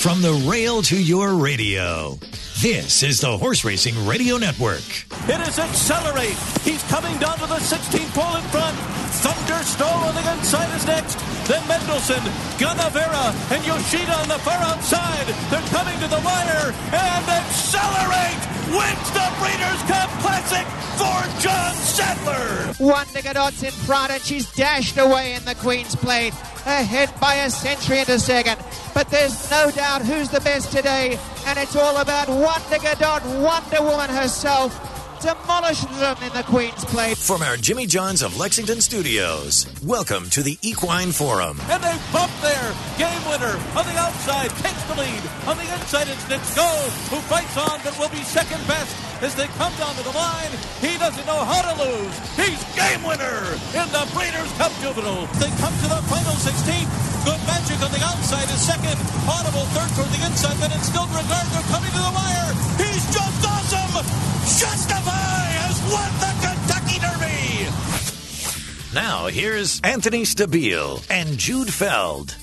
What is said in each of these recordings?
From the rail to your radio, this is the Horse Racing Radio Network. It is Accelerate. He's coming down to the 16th pole in front. Thunderstorm on the inside is next. Then Mendelssohn, Ganavera, and Yoshida on the far outside. They're coming to the wire. And Accelerate wins the Breeders' Cup Classic for John Sadler. Wonder Godot's in front, and she's dashed away in the Queen's Plate. Ahead by a century into second. But there's no doubt who's the best today. And it's all about Wonder Godot, Wonder Woman herself. Demolishes them in the Queen's Plate. From our Jimmy John's of Lexington studios, welcome to the Equine Forum. And they bump there. Game winner on the outside takes the lead. On the inside it's Nick Skov, who fights on but will be second best as they come down to the line. He doesn't know how to lose. He's game winner in the Breeders' Cup Juvenile. They come to the final 16th. Good Magic on the outside is second. Audible third toward the inside. Then it's still Regard. They're coming to the wire. He's just awesome. Justify has won the Kentucky Derby. Now here's Anthony Stabile and Jude Feld.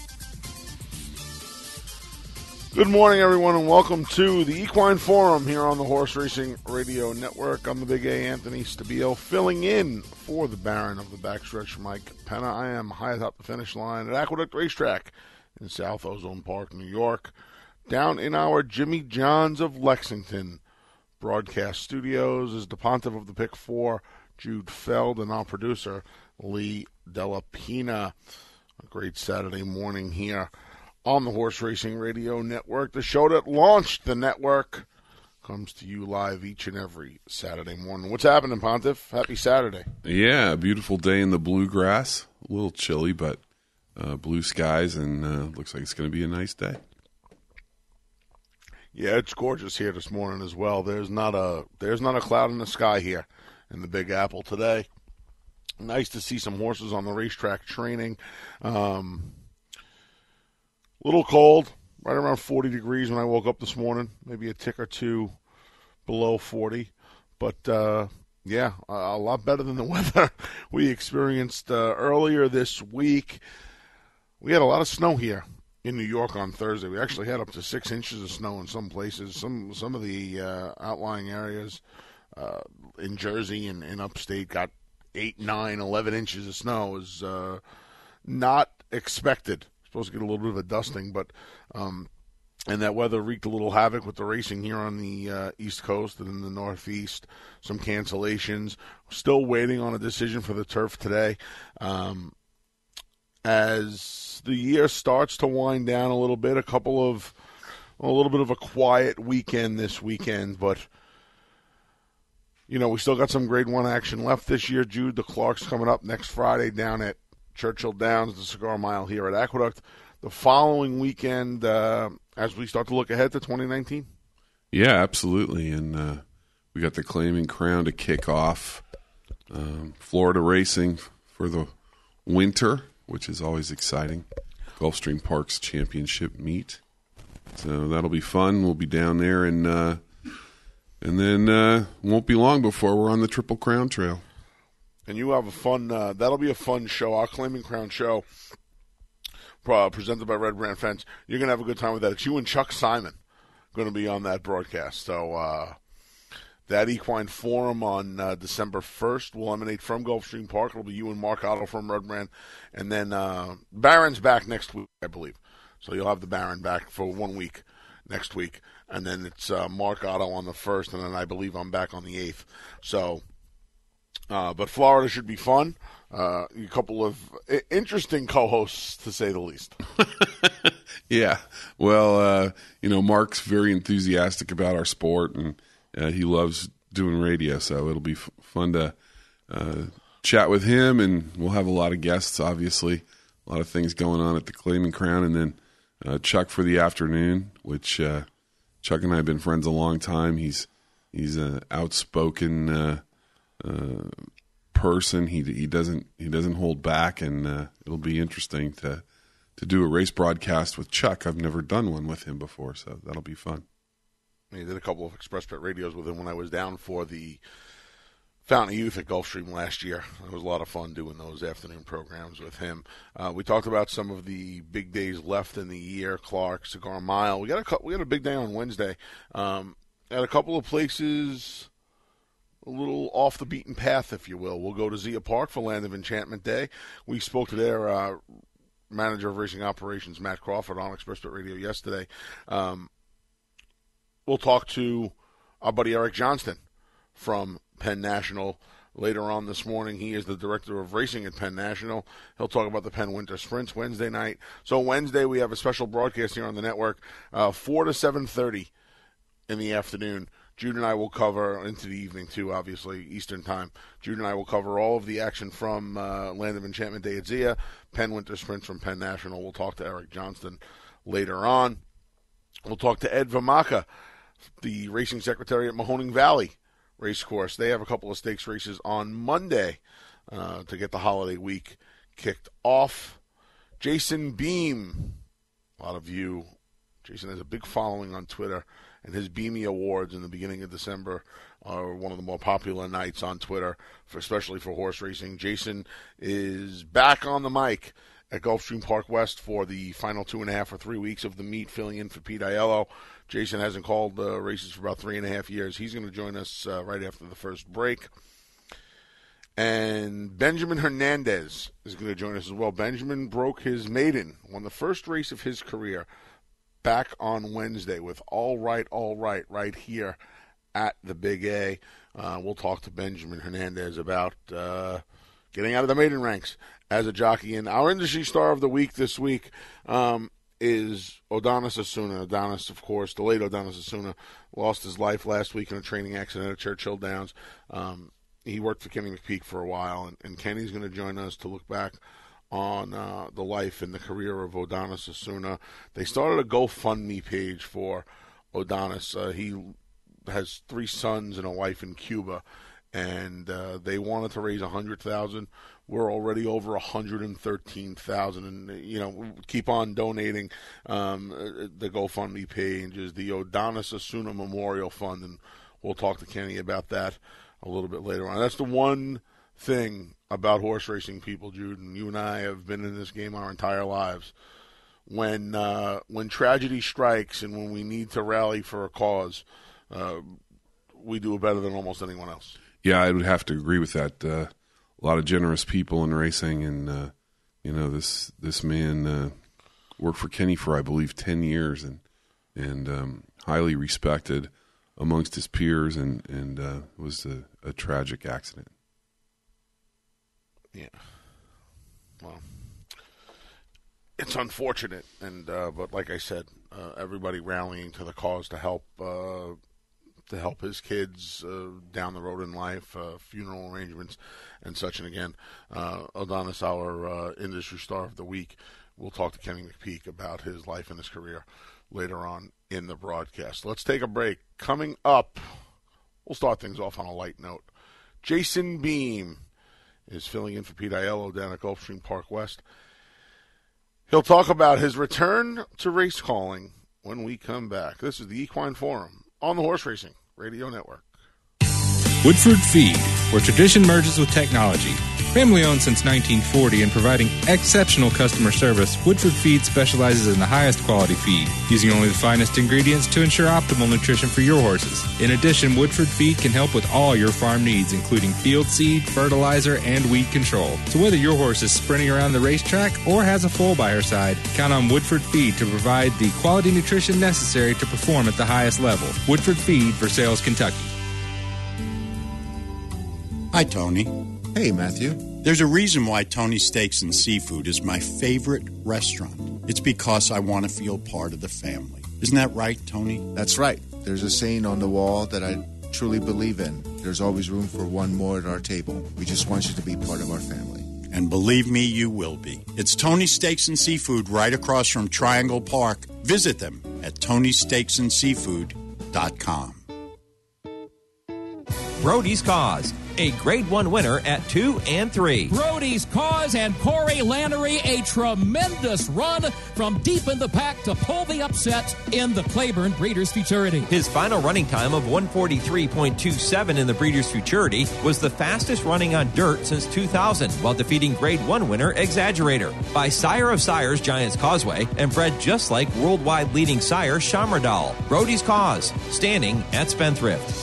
Good morning, everyone, and welcome to the Equine Forum here on the Horse Racing Radio Network. I'm the Big A, Anthony Stabile, filling in for the Baron of the Backstretch, Mike Penna. I am high atop the finish line at Aqueduct Racetrack in South Ozone Park, New York, down in our Jimmy John's of Lexington broadcast studios. Is the Pontiff of the Pick 4, Jude Feld, and our producer, Lee Della Pina. A great Saturday morning here on the Horse Racing Radio Network. The show that launched the network comes to you live each and every Saturday morning. What's happening, Pontiff? Happy Saturday. Yeah, a beautiful day in the bluegrass. A little chilly, but blue skies, and looks like it's going to be a nice day. Yeah, it's gorgeous here this morning as well. There's not a cloud in the sky here in the Big Apple today. Nice to see some horses on the racetrack training. Little cold, right around 40 degrees when I woke up this morning. Maybe a tick or two below 40. But, yeah, a lot better than the weather we experienced earlier this week. We had a lot of snow here in New York on Thursday. We actually had up to 6 inches of snow in some places. Some of the outlying areas in Jersey and in upstate got 8, 9, 11 inches of snow. It was not expected. Supposed to get a little bit of a dusting, but and that weather wreaked a little havoc with the racing here on the East Coast and in the Northeast. Some cancellations. Still waiting on a decision for the turf today. As the year starts to wind down a little bit, a little bit of a quiet weekend this weekend, but you know, we still got some Grade 1 action left this year. Jude, the Clark's coming up next Friday down at Churchill Downs, the Cigar Mile here at Aqueduct. The following weekend, as we start to look ahead to 2019. Yeah, absolutely. And we got the Claiming Crown to kick off. Florida racing for the winter, which is always exciting. Gulfstream Parks Championship meet. So that'll be fun. We'll be down there, and then won't be long before we're on the Triple Crown Trail. And you have a fun, that'll be a fun show. Our Claiming Crown show, presented by Red Brand Fence. You're going to have a good time with that. It's you and Chuck Simon going to be on that broadcast. So that Equine Forum on December 1st will emanate from Gulfstream Park. It'll be you and Mark Otto from Red Brand. And then Baron's back next week, I believe. So you'll have the Baron back for 1 week next week. And then it's Mark Otto on the 1st, and then I believe I'm back on the 8th. So... but Florida should be fun. A couple of interesting co-hosts, to say the least. Yeah. Well, Mark's very enthusiastic about our sport, and he loves doing radio, so it'll be fun to chat with him, and we'll have a lot of guests, obviously. A lot of things going on at the Claiming Crown, and then Chuck for the afternoon, which Chuck and I have been friends a long time. He's an outspoken person. He doesn't hold back, and it'll be interesting to do a race broadcast with Chuck. I've never done one with him before, so that'll be fun. I did a couple of Express Pet radios with him when I was down for the Fountain of Youth at Gulfstream last year. It was a lot of fun doing those afternoon programs with him. We talked about some of the big days left in the year. Clark, Cigar Mile. We got a big day on Wednesday. At a couple of places a little off the beaten path, if you will. We'll go to Zia Park for Land of Enchantment Day. We spoke to their manager of racing operations, Matt Crawford, on Express Pit Radio yesterday. We'll talk to our buddy Eric Johnston from Penn National later on this morning. He is the director of racing at Penn National. He'll talk about the Penn Winter Sprints Wednesday night. So Wednesday we have a special broadcast here on the network, 4 to 7:30 in the afternoon. Jude and I will cover, into the evening too, obviously, Eastern time. Jude and I will cover all of the action from Land of Enchantment Day at Zia, Penn Winter Sprints from Penn National. We'll talk to Eric Johnston later on. We'll talk to Ed Vamaka, the racing secretary at Mahoning Valley Racecourse. They have a couple of stakes races on Monday to get the holiday week kicked off. Jason Beam, a lot of you. Jason has a big following on Twitter, and his Beamy Awards in the beginning of December are one of the more popular nights on Twitter, especially for horse racing. Jason is back on the mic at Gulfstream Park West for the final 2.5 or 3 weeks of the meet, filling in for Pete Aiello. Jason hasn't called races for about 3.5 years. He's going to join us right after the first break. And Benjamin Hernandez is going to join us as well. Benjamin broke his maiden, won the first race of his career back on Wednesday with All Right, right here at the Big A. We'll talk to Benjamin Hernandez about getting out of the maiden ranks as a jockey. And our industry star of the week this week is Odanis Asuna. Odanis, of course, the late Odanis Asuna, lost his life last week in a training accident at Churchill Downs. He worked for Kenny McPeak for a while, and Kenny's going to join us to look back on the life and the career of Odanis Asuna. They started a GoFundMe page for Odanis. He has 3 sons and a wife in Cuba, and they wanted to raise $100,000. We're already over $113,000, and keep on donating. The GoFundMe page is the Odanis Asuna Memorial Fund, and we'll talk to Kenny about that a little bit later on. That's the one thing about horse racing, people, Jude, and you and I have been in this game our entire lives. When tragedy strikes and when we need to rally for a cause, we do it better than almost anyone else. Yeah, I would have to agree with that. A lot of generous people in racing, and this man worked for Kenny for, I believe, 10 years, and highly respected amongst his peers, and was a tragic accident. Yeah. Well, it's unfortunate, and but like I said, everybody rallying to the cause to help his kids down the road in life, funeral arrangements and such. And again, Odanis, our industry star of the week, we'll talk to Kenny McPeak about his life and his career later on in the broadcast. Let's take a break. Coming up, we'll start things off on a light note. Jason Beam is filling in for Pete Aiello down at Gulfstream Park West. He'll talk about his return to race calling when we come back. This is the Equine Forum on the Horse Racing Radio Network. Woodford Feed, where tradition merges with technology. Family owned since 1940 and providing exceptional customer service, Woodford Feed specializes in the highest quality feed, using only the finest ingredients to ensure optimal nutrition for your horses. In addition, Woodford Feed can help with all your farm needs, including field seed, fertilizer, and weed control. So whether your horse is sprinting around the racetrack or has a foal by her side, count on Woodford Feed to provide the quality nutrition necessary to perform at the highest level. Woodford Feed, Versailles, Kentucky. Hi, Tony. Hey, Matthew. There's a reason why Tony's Steaks and Seafood is my favorite restaurant. It's because I want to feel part of the family. Isn't that right, Tony? That's right. There's a saying on the wall that I truly believe in. There's always room for one more at our table. We just want you to be part of our family. And believe me, you will be. It's Tony's Steaks and Seafood right across from Triangle Park. Visit them at TonySteaksandSeafood.com. Brody's Cause, a Grade 1 winner at 2 and 3. Brody's Cause and Corey Lannery, a tremendous run from deep in the pack to pull the upset in the Claiborne Breeders' Futurity. His final running time of 1:43.27 in the Breeders' Futurity was the fastest running on dirt since 2000, while defeating Grade 1 winner Exaggerator by Sire of Sires Giants Causeway and bred just like worldwide leading sire Shamradal. Brody's Cause, standing at Spendthrift.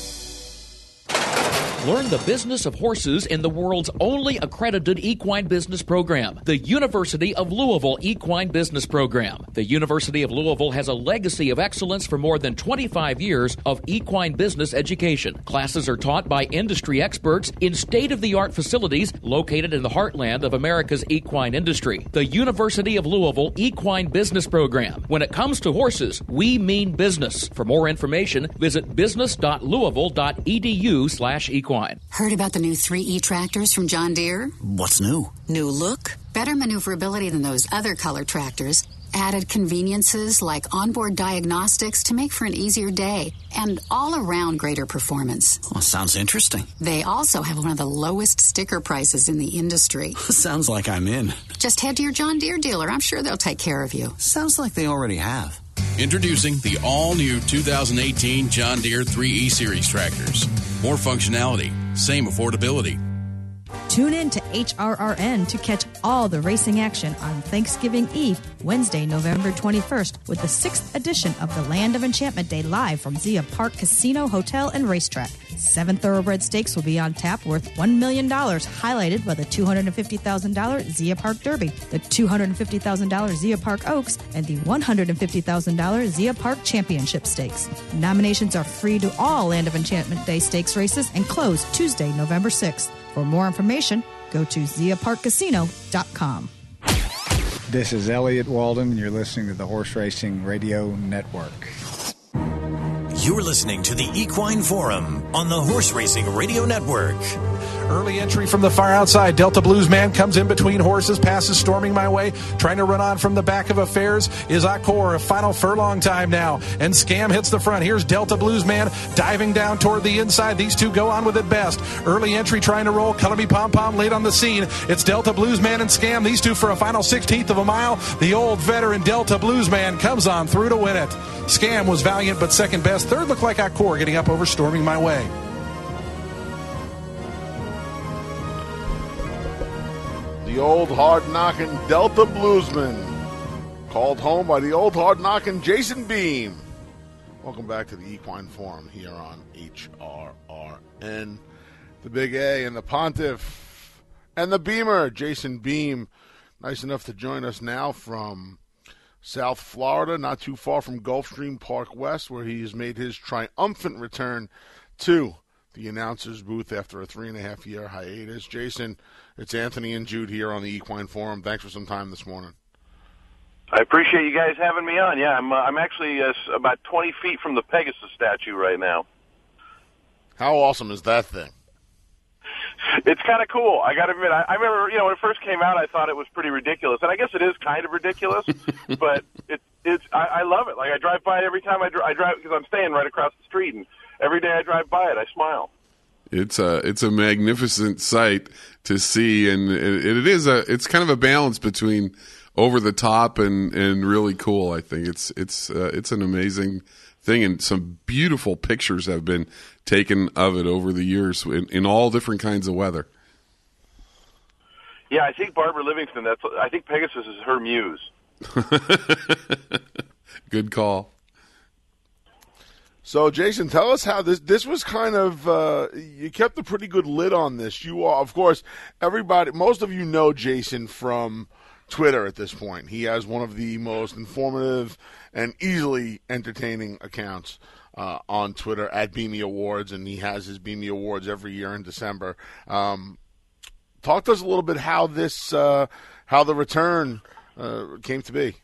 Learn the business of horses in the world's only accredited equine business program, the University of Louisville Equine Business Program. The University of Louisville has a legacy of excellence for more than 25 years of equine business education. Classes are taught by industry experts in state-of-the-art facilities located in the heartland of America's equine industry. The University of Louisville Equine Business Program. When it comes to horses, we mean business. For more information, visit business.louisville.edu/equine. Heard about the new 3E tractors from John Deere? What's new? New look, better maneuverability than those other color tractors, added conveniences like onboard diagnostics to make for an easier day, and all-around greater performance. Well, sounds interesting. They also have one of the lowest sticker prices in the industry. Sounds like I'm in. Just head to your John Deere dealer. I'm sure they'll take care of you. Sounds like they already have. Introducing the all-new 2018 John Deere 3E Series tractors. More functionality, same affordability. Tune in to HRRN to catch all the racing action on Thanksgiving Eve, Wednesday, November 21st, with the 6th edition of the Land of Enchantment Day live from Zia Park Casino, Hotel, and Racetrack. 7 thoroughbred stakes will be on tap worth $1 million, highlighted by the $250,000 Zia Park Derby, the $250,000 Zia Park Oaks, and the $150,000 Zia Park Championship Stakes. Nominations are free to all Land of Enchantment Day stakes races and close Tuesday, November 6th. For more information, go to ziaparkcasino.com. This is Elliot Walden, and you're listening to the Horse Racing Radio Network. You're listening to the Equine Forum on the Horse Racing Radio Network. Early entry from the far outside. Delta Blues Man comes in between horses, passes storming my way, trying to run on from the back of affairs is Accor, a final furlong time now, and Scam hits the front. Here's Delta Blues Man diving down toward the inside. These two go on with it best. Early entry trying to roll. Color Me Pom Pom late on the scene. It's Delta Blues Man and Scam. These two for a final 16th of a mile. The old veteran Delta Blues Man comes on through to win it. Scam was valiant but second best. Third looked like Accor getting up over Storming My Way. The old hard-knocking Delta Bluesman, called home by the old hard-knocking Jason Beam. Welcome back to the Equine Forum here on HRRN. The Big A and the Pontiff and the Beamer, Jason Beam, nice enough to join us now from South Florida, not too far from Gulfstream Park West, where he has made his triumphant return to the announcer's booth after a 3.5-year hiatus. Jason, it's Anthony and Jude here on the Equine Forum. Thanks for some time this morning. I appreciate you guys having me on. Yeah, I'm actually about 20 feet from the Pegasus statue right now. How awesome is that thing? It's kind of cool. I got to admit, I remember, when it first came out, I thought it was pretty ridiculous, and I guess it is kind of ridiculous, but I love it. Like, I drive by it every time I drive because I'm staying right across the street, and every day I drive by it, I smile. It's a magnificent sight to see, and it's kind of a balance between over the top and really cool. I think it's an amazing thing, and some beautiful pictures have been taken of it over the years in all different kinds of weather. Yeah, I think Barbara Livingston. I think Pegasus is her muse. Good call. So, Jason, tell us how this was kind of, you kept a pretty good lid on this. You are, of course, most of you know Jason from Twitter at this point. He has one of the most informative and easily entertaining accounts on Twitter at Beamy Awards, and he has his Beamy Awards every year in December. Talk to us a little bit how how the return came to be.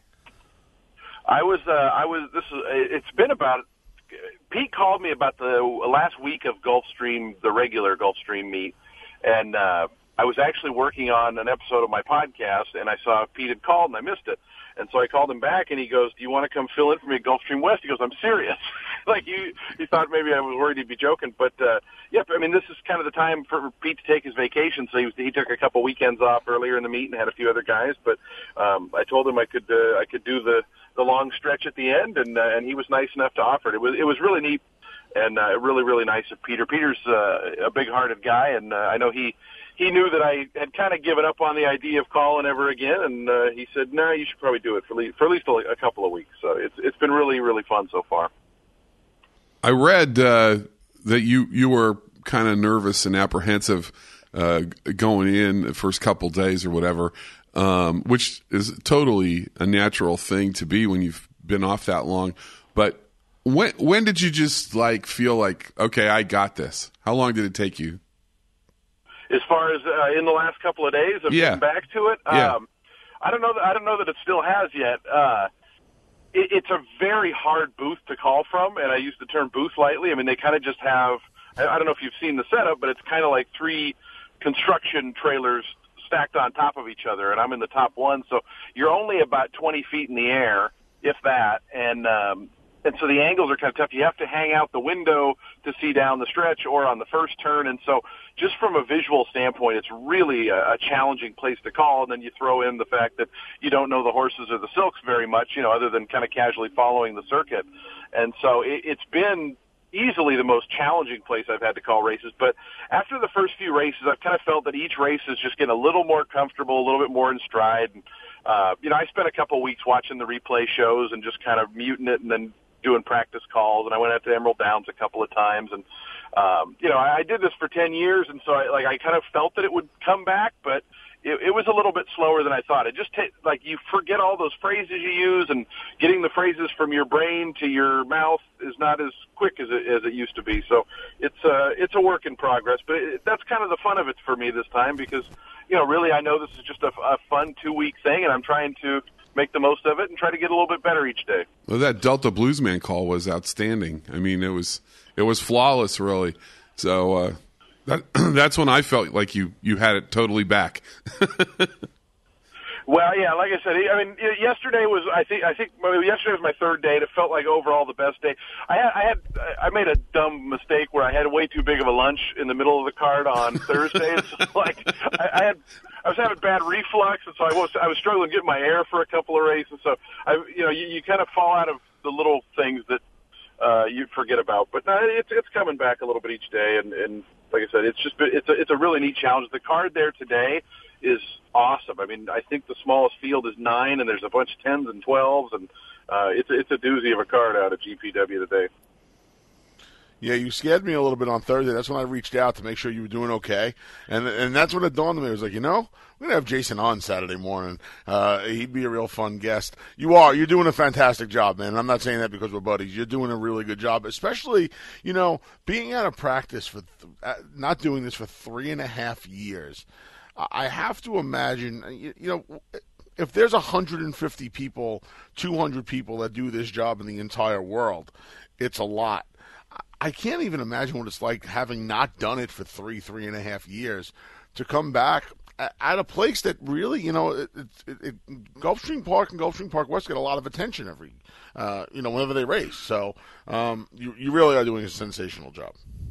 It's been about, Pete called me about the last week of Gulfstream, the regular Gulfstream meet, and I was actually working on an episode of my podcast, and I saw Pete had called, and I missed it. And so I called him back, and he goes, "Do you want to come fill in for me at Gulfstream West?" He goes, "I'm serious." like he thought maybe I was worried he'd be joking. But I mean, this is kind of the time for Pete to take his vacation. So he took a couple weekends off earlier in the meet and had a few other guys. But I told him I could do the long stretch at the end, and he was nice enough to offer it. It was really neat and really, really nice of Peter. Peter's a big-hearted guy, and I know he knew that I had kind of given up on the idea of calling ever again, and he said, "No, you should probably do it for at least a couple of weeks." So it's been really, really fun so far. I read that you were kind of nervous and apprehensive going in the first couple days or whatever, which is totally a natural thing to be when you've been off that long. But when did you just feel like, okay, I got this? How long did it take you? As far as in the last couple of days of getting back to it, I don't know that it still has yet. It's a very hard booth to call from, and I use the term booth lightly. I mean, they kind of just have, I don't know if you've seen the setup, but it's kind of like 3 construction trailers stacked on top of each other, and I'm in the top one, so you're only about 20 feet in the air, if that, and so the angles are kind of tough. You have to hang out the window to see down the stretch or on the first turn. And so just from a visual standpoint, it's really a challenging place to call. And then you throw in the fact that you don't know the horses or the silks very much, other than kind of casually following the circuit. And so it's been easily the most challenging place I've had to call races. But after the first few races, I've kind of felt that each race is just getting a little more comfortable, a little bit more in stride. And, I spent a couple of weeks watching the replay shows and just kind of muting it and then doing practice calls, and I went out to Emerald Downs a couple of times, and I did this for 10 years, and so I kind of felt that it would come back, but it was a little bit slower than I thought. It just you forget all those phrases you use, and getting the phrases from your brain to your mouth is not as quick as it used to be. So it's a work in progress, but that's kind of the fun of it for me this time, because really I know this is just a fun 2-week thing, and I'm trying to make the most of it and try to get a little bit better each day. Well, that Delta Bluesman call was outstanding. I mean, it was flawless, really. So that's when I felt like you had it totally back. Well, yeah, like I said, I mean, yesterday was yesterday was my third day, and it felt like overall the best day. I made a dumb mistake where I had way too big of a lunch in the middle of the card on Thursday. It's like I was having bad reflux, and so I was struggling to get my air for a couple of races. So you kind of fall out of the little things that you forget about. But no, it's coming back a little bit each day, and like I said, it's a really neat challenge. The card there today is awesome. I mean, I think the smallest field is 9, and there's a bunch of 10s and 12s, and it's a doozy of a card out at GPW today. Yeah, you scared me a little bit on Thursday. That's when I reached out to make sure you were doing okay. And that's when it dawned on me. I was like, we're going to have Jason on Saturday morning. He'd be a real fun guest. You're doing a fantastic job, man. And I'm not saying that because we're buddies. You're doing a really good job, especially, being out of practice for not doing this for 3.5 years. I have to imagine, if there's 150 people, 200 people that do this job in the entire world, it's a lot. I can't even imagine what it's like having not done it for 3.5 years to come back at a place that really, Gulfstream Park and Gulfstream Park West get a lot of attention every, whenever they race. So you really are doing a sensational job.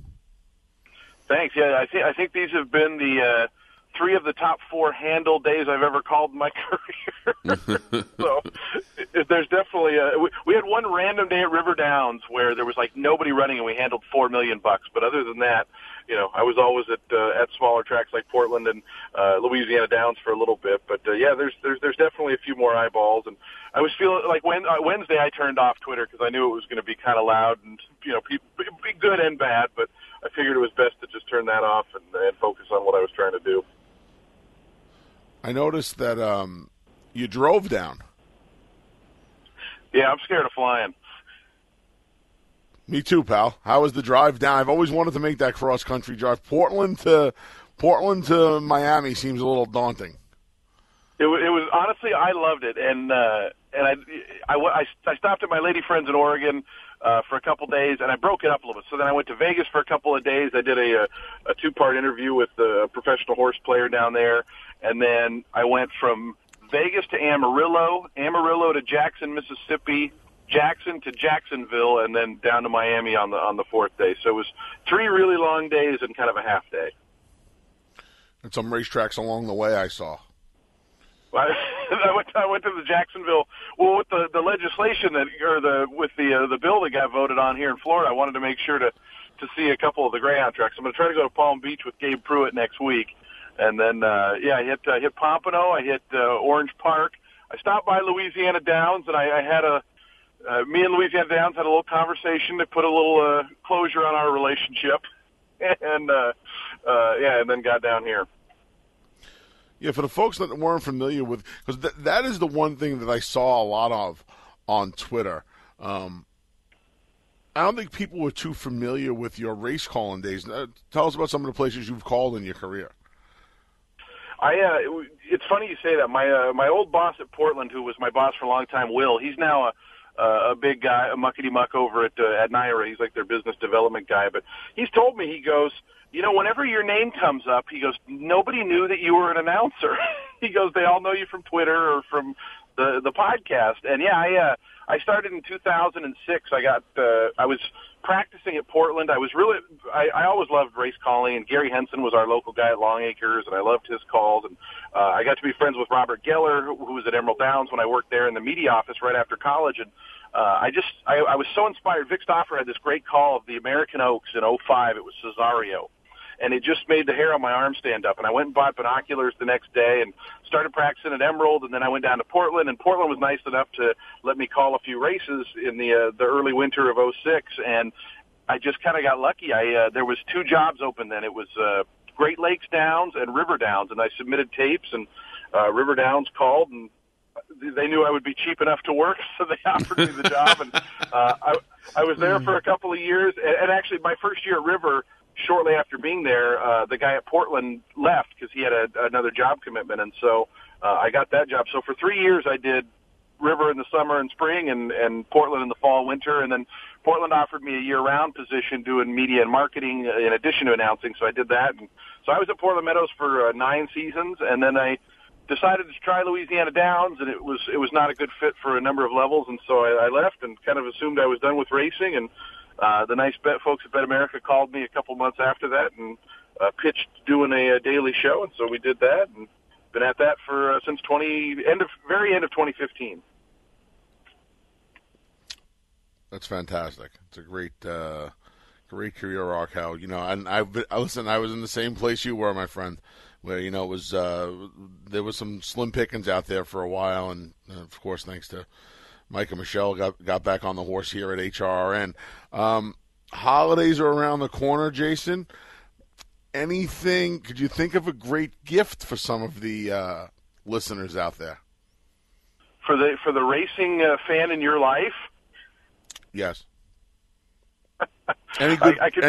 Thanks. Yeah, I think these have been the 3 of the top 4 handle days I've ever called in my career. So there's definitely we had one random day at River Downs where there was nobody running and we handled $4 million. But other than that, I was always at smaller tracks like Portland and Louisiana Downs for a little bit. But there's definitely a few more eyeballs. And I was feeling like Wednesday I turned off Twitter because I knew it was going to be kind of loud and people be good and bad. But I figured it was best to just turn that off and focus on what I was trying to do. I noticed that you drove down. Yeah, I'm scared of flying. Me too, pal. How was the drive down? I've always wanted to make that cross-country drive. Portland to Miami seems a little daunting. It was honestly, I loved it, and I stopped at my lady friends in Oregon for a couple days, and I broke it up a little bit. So then I went to Vegas for a couple of days. I did a 2-part interview with a professional horse player down there, and then I went from Vegas to Amarillo to Jackson, Mississippi, Jackson to Jacksonville, and then down to Miami on the fourth day. So it was 3 really long days and kind of a half day. And some racetracks along the way I saw. I went to the Jacksonville. Well, with the legislation with the bill that got voted on here in Florida, I wanted to make sure to see a couple of the Greyhound tracks. I'm going to try to go to Palm Beach with Gabe Pruitt next week, and then I hit Pompano, I hit Orange Park. I stopped by Louisiana Downs, and I had me and Louisiana Downs had a little conversation to put a little closure on our relationship, and then got down here. Yeah, for the folks that weren't familiar with, because that is the one thing that I saw a lot of on Twitter. I don't think people were too familiar with your race calling days. Tell us about some of the places you've called in your career. It's funny you say that. My old boss at Portland, who was my boss for a long time, Will, he's now a big guy, a muckety-muck over at NYRA. He's like their business development guy. But he's told me, he goes, whenever your name comes up, he goes, nobody knew that you were an announcer. He goes, they all know you from Twitter or from the podcast. And I started in 2006. I was practicing at Portland. I always loved race calling, and Gary Henson was our local guy at Long Acres, and I loved his calls. And I got to be friends with Robert Geller, who was at Emerald Downs when I worked there in the media office right after college. And I was so inspired. Vic Stauffer had this great call of the American Oaks in 2005. It was Cesario. And it just made the hair on my arm stand up. And I went and bought binoculars the next day and started practicing at Emerald. And then I went down to Portland, and Portland was nice enough to let me call a few races in the early winter of 2006. And I just kind of got lucky. There was 2 jobs open then. It was Great Lakes Downs and River Downs. And I submitted tapes, and River Downs called, and they knew I would be cheap enough to work, so they offered me the job. And I was there for a couple of years. And actually, my first year at River, shortly after being there, the guy at Portland left because he had another job commitment, and so I got that job. So for 3 years, I did River in the summer and spring, and Portland in the fall and winter, and then Portland offered me a year-round position doing media and marketing in addition to announcing, so I did that. And so I was at Portland Meadows for 9 seasons, and then I decided to try Louisiana Downs, and it was not a good fit for a number of levels, and so I left and kind of assumed I was done with racing. And the nice Bet folks at Bet America called me a couple months after that and pitched doing a daily show, and so we did that, and been at that for since very end of 2015. That's fantastic. It's a great career arc, Hal. And I was in the same place you were, my friend, where it was there was some slim pickings out there for a while, and of course, thanks to Mike and Michelle, got back on the horse here at HRRN. Holidays are around the corner, Jason. Anything? Could you think of a great gift for some of the listeners out there? For the racing fan in your life? Yes. Any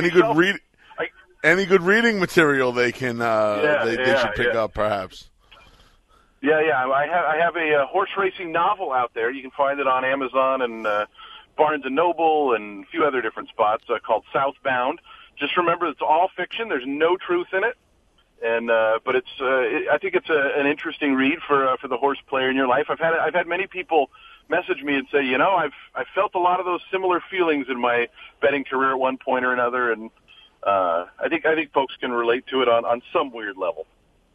good reading material they can they should pick up, perhaps. Yeah. I have a horse racing novel out there. You can find it on Amazon and Barnes & Noble and a few other different spots called Southbound. Just remember, it's all fiction. There's no truth in it, and but I think it's an interesting read for the horse player in your life. I've had many people message me and say, I've felt a lot of those similar feelings in my betting career at one point or another, and I think folks can relate to it on some weird level.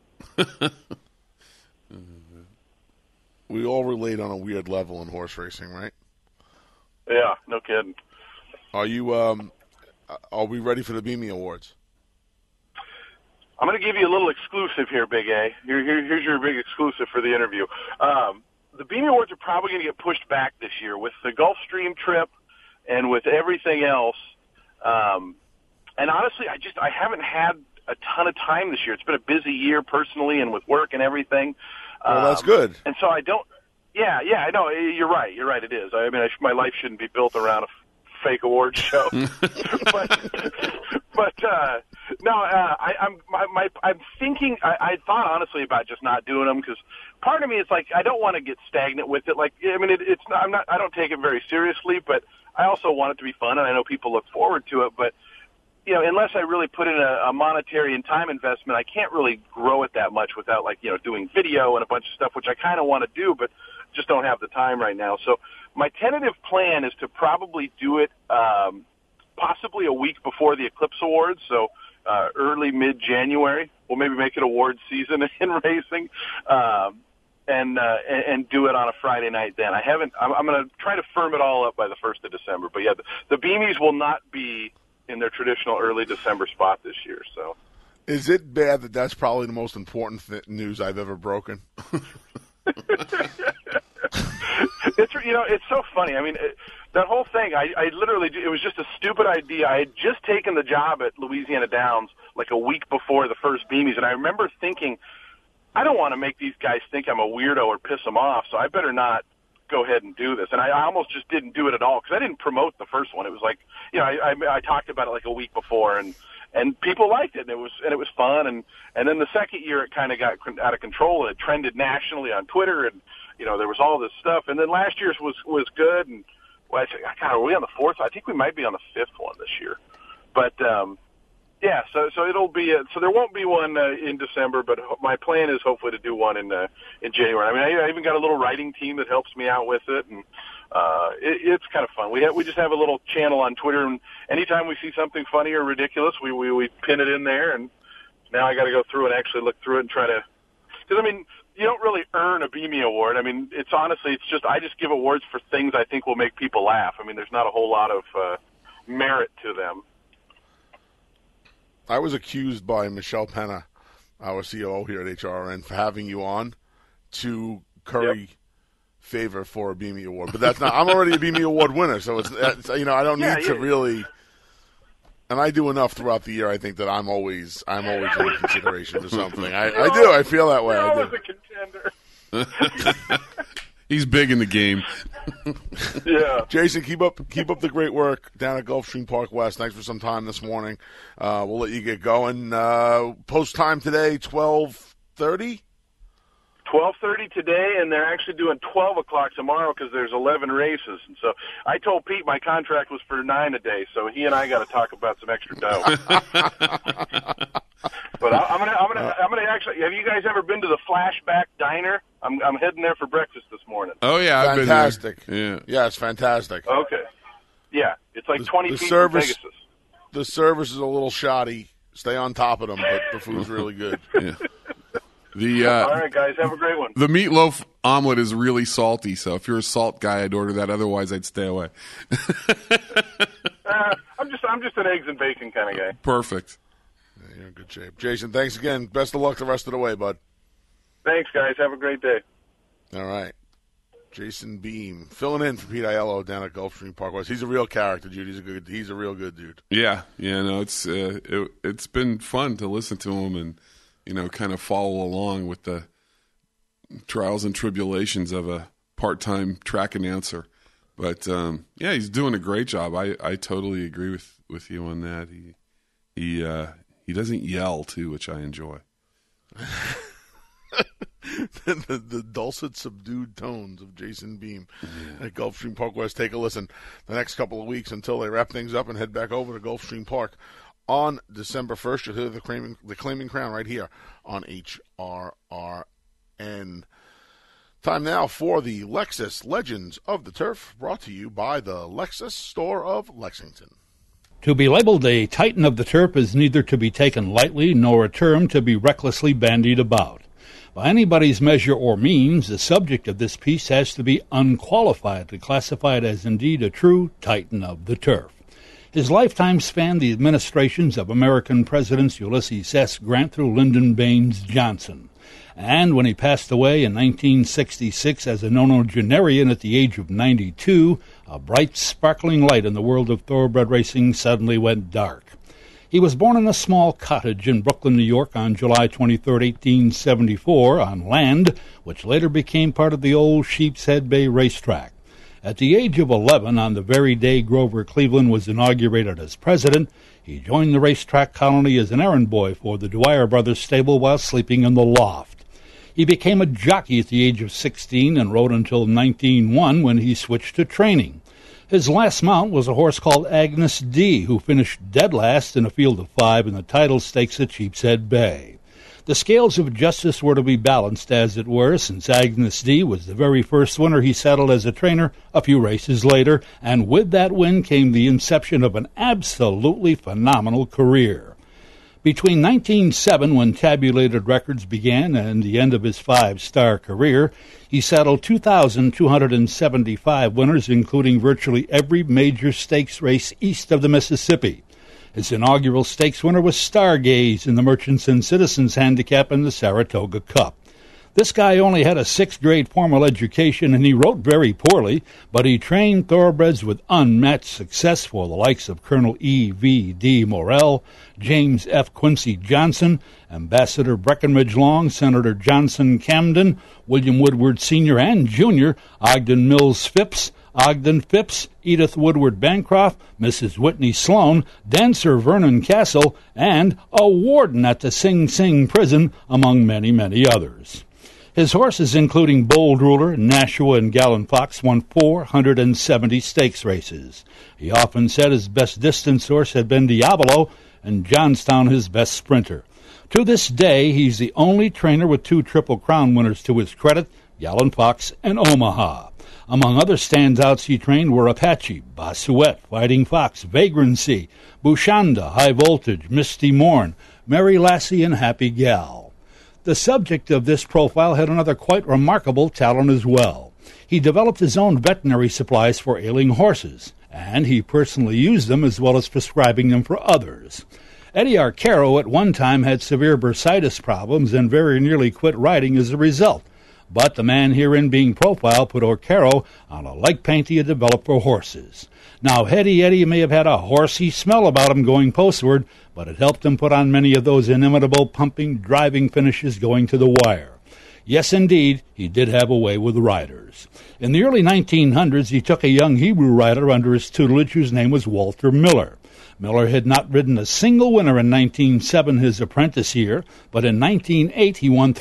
We all relate on a weird level in horse racing, right? Yeah, no kidding. Are you? Are we ready for the Beamy Awards? I'm going to give you a little exclusive here, Big A. Here's your big exclusive for the interview. The Beamy Awards are probably going to get pushed back this year with the Gulfstream trip and with everything else. And honestly, I haven't had a ton of time this year. It's been a busy year personally and with work and everything. Well, that's good. And so I don't. Yeah, I know. You're right. It is. I mean, my life shouldn't be built around a fake awards show. I'm thinking. I thought honestly about just not doing them because part of me is like I don't want to get stagnant with it. Like I mean, it's not. I don't take it very seriously, but I also want it to be fun, and I know people look forward to it. But unless I really put in a monetary and time investment, I can't really grow it that much without, doing video and a bunch of stuff, which I kind of want to do, but just don't have the time right now. So my tentative plan is to probably do it possibly a week before the Eclipse Awards, so early, mid-January. We'll maybe make it awards season in racing, and do it on a Friday night then. I'm going to try to firm it all up by the 1st of December. But, yeah, the Beamies will not be in their traditional early December spot this year. So, is it bad that that's probably the most important news I've ever broken? It's so funny. I mean, that whole thing, I literally, it was just a stupid idea. I had just taken the job at Louisiana Downs like a week before the first Beamies, and I remember thinking, I don't want to make these guys think I'm a weirdo or piss them off, so I better not go ahead and do this. And I almost just didn't do it at all because I didn't promote the first one. It was like, I talked about it like a week before, and people liked it, and it was fun. And then the second year, it kind of got out of control, and it trended nationally on Twitter, and there was all this stuff. And then last year's was good, and God, are we on the fourth? I think we might be on the fifth one this year. But yeah, so it'll be so there won't be one in December, but my plan is hopefully to do one in January. I mean, I even got a little writing team that helps me out with it, and it's kind of fun. We just have a little channel on Twitter, and anytime we see something funny or ridiculous, we pin it in there. And now I got to go through and actually look through it and try to, because I mean, you don't really earn a Beamy Award. I mean, it's just I just give awards for things I think will make people laugh. I mean, there's not a whole lot of merit to them. I was accused by Michelle Penna, our COO here at HRN, for having you on to curry favor for a Beamy Award. But that's not. I'm already a Beamy Award winner, so it's I don't need to really. And I do enough throughout the year. I think that I'm always in consideration for something. I do. I feel that way. You're I do. always a contender. He's big in the game. Yeah, Jason, keep up the great work down at Gulfstream Park West. Thanks for some time this morning. We'll let you get going. Post time today, 12:30. 12:30 today, and they're actually doing 12 o'clock tomorrow because there's 11 races. And so I told Pete my contract was for 9 a day, so he and I got to talk about some extra dough. But I'm gonna actually. Have you guys ever been to the Flashback Diner? I'm heading there for breakfast this morning. Oh yeah, I've fantastic. Been there. Yeah, it's fantastic. Okay, yeah, it's like 20 feet from Pegasus. The service is a little shoddy. Stay on top of them, but the food's really good. Yeah. All right, guys, have a great one. The meatloaf omelet is really salty, so if you're a salt guy, I'd order that. Otherwise, I'd stay away. I'm just an eggs and bacon kind of guy. Perfect. Yeah, you're in good shape. Jason, thanks again. Best of luck the rest of the way, bud. Thanks, guys. Have a great day. All right. Jason Beam, filling in for Pete Aiello down at Gulfstream Park West. He's a real character, dude. He's a real good dude. Yeah. No, it's been fun to listen to him and kind of follow along with the trials and tribulations of a part-time track announcer. But he's doing a great job. I totally agree with you on that. He doesn't yell too, which I enjoy. the dulcet, subdued tones of Jason Beam at Gulfstream Park West. Take a listen the next couple of weeks until they wrap things up and head back over to Gulfstream Park on December 1st. You'll hear the Claiming Crown right here on HRRN. Time now for the Lexus Legends of the Turf, brought to you by the Lexus Store of Lexington. To be labeled a Titan of the Turf is neither to be taken lightly nor a term to be recklessly bandied about. By anybody's measure or means, the subject of this piece has to be unqualifiedly classified as indeed a true Titan of the Turf. His lifetime spanned the administrations of American Presidents Ulysses S. Grant through Lyndon Baines Johnson. And when he passed away in 1966 as a nonagenarian at the age of 92, a bright, sparkling light in the world of thoroughbred racing suddenly went dark. He was born in a small cottage in Brooklyn, New York on July 23, 1874, on land which later became part of the old Sheepshead Bay racetrack. At the age of 11, on the very day Grover Cleveland was inaugurated as president, he joined the racetrack colony as an errand boy for the Dwyer Brothers stable while sleeping in the loft. He became a jockey at the age of 16 and rode until 1901 when he switched to training. His last mount was a horse called Agnes D, who finished dead last in a field of 5 in the title stakes at Sheepshead Bay. The scales of justice were to be balanced, as it were, since Agnes D was the very first winner he settled as a trainer a few races later, and with that win came the inception of an absolutely phenomenal career. Between 1907, when tabulated records began, and the end of his 5-star career, he saddled 2,275 winners, including virtually every major stakes race east of the Mississippi. His inaugural stakes winner was Stargaze in the Merchants and Citizens Handicap in the Saratoga Cup. This guy only had a 6th-grade formal education, and he wrote very poorly, but he trained thoroughbreds with unmatched success for the likes of Colonel E.V.D. Morrell, James F. Quincy Johnson, Ambassador Breckinridge Long, Senator Johnson Camden, William Woodward Sr. and Jr., Ogden Mills Phipps, Ogden Phipps, Edith Woodward Bancroft, Mrs. Whitney Sloan, dancer Vernon Castle, and a warden at the Sing Sing prison, among many, many others. His horses, including Bold Ruler, Nashua, and Gallon Fox, won 470 stakes races. He often said his best distance horse had been Diablo, and Johnstown his best sprinter. To this day, he's the only trainer with 2 Triple Crown winners to his credit, Gallon Fox and Omaha. Among other standouts he trained were Apache, Bossuet, Fighting Fox, Vagrancy, Bouchanda, High Voltage, Misty Morn, Mary Lassie, and Happy Gal. The subject of this profile had another quite remarkable talent as well. He developed his own veterinary supplies for ailing horses, and he personally used them as well as prescribing them for others. Eddie Arcaro at one time had severe bursitis problems and very nearly quit riding as a result. But the man herein being profiled put Arcaro on a like paint he had developed for horses. Now, Eddie may have had a horsey smell about him going postward, but it helped him put on many of those inimitable pumping, driving finishes going to the wire. Yes, indeed, he did have a way with riders. In the early 1900s, he took a young Hebrew rider under his tutelage whose name was Walter Miller. Miller had not ridden a single winner in 1907, his apprentice year, but in 1908 he won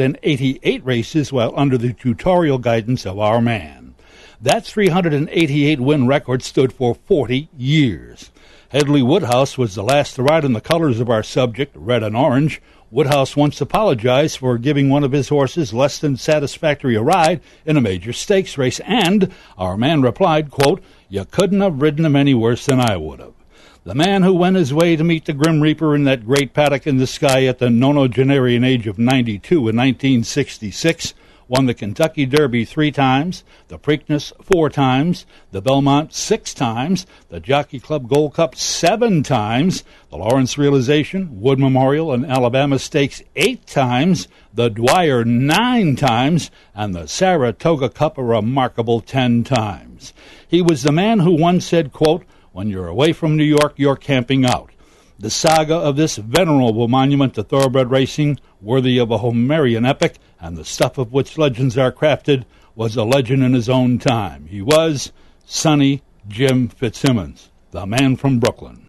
388 races while under the tutorial guidance of our man. That 388 win record stood for 40 years. Headley Woodhouse was the last to ride in the colors of our subject, red and orange. Woodhouse once apologized for giving one of his horses less than satisfactory a ride in a major stakes race, and our man replied, quote, "You couldn't have ridden him any worse than I would have." The man who went his way to meet the Grim Reaper in that great paddock in the sky at the nonagenarian age of 92 in 1966 won the Kentucky Derby 3 times, the Preakness 4 times, the Belmont 6 times, the Jockey Club Gold Cup 7 times, the Lawrence Realization, Wood Memorial, and Alabama Stakes 8 times, the Dwyer 9 times, and the Saratoga Cup a remarkable 10 times. He was the man who once said, quote, "When you're away from New York, you're camping out." The saga of this venerable monument to thoroughbred racing, worthy of a Homerian epic, and the stuff of which legends are crafted, was a legend in his own time. He was Sonny Jim Fitzsimmons, the man from Brooklyn.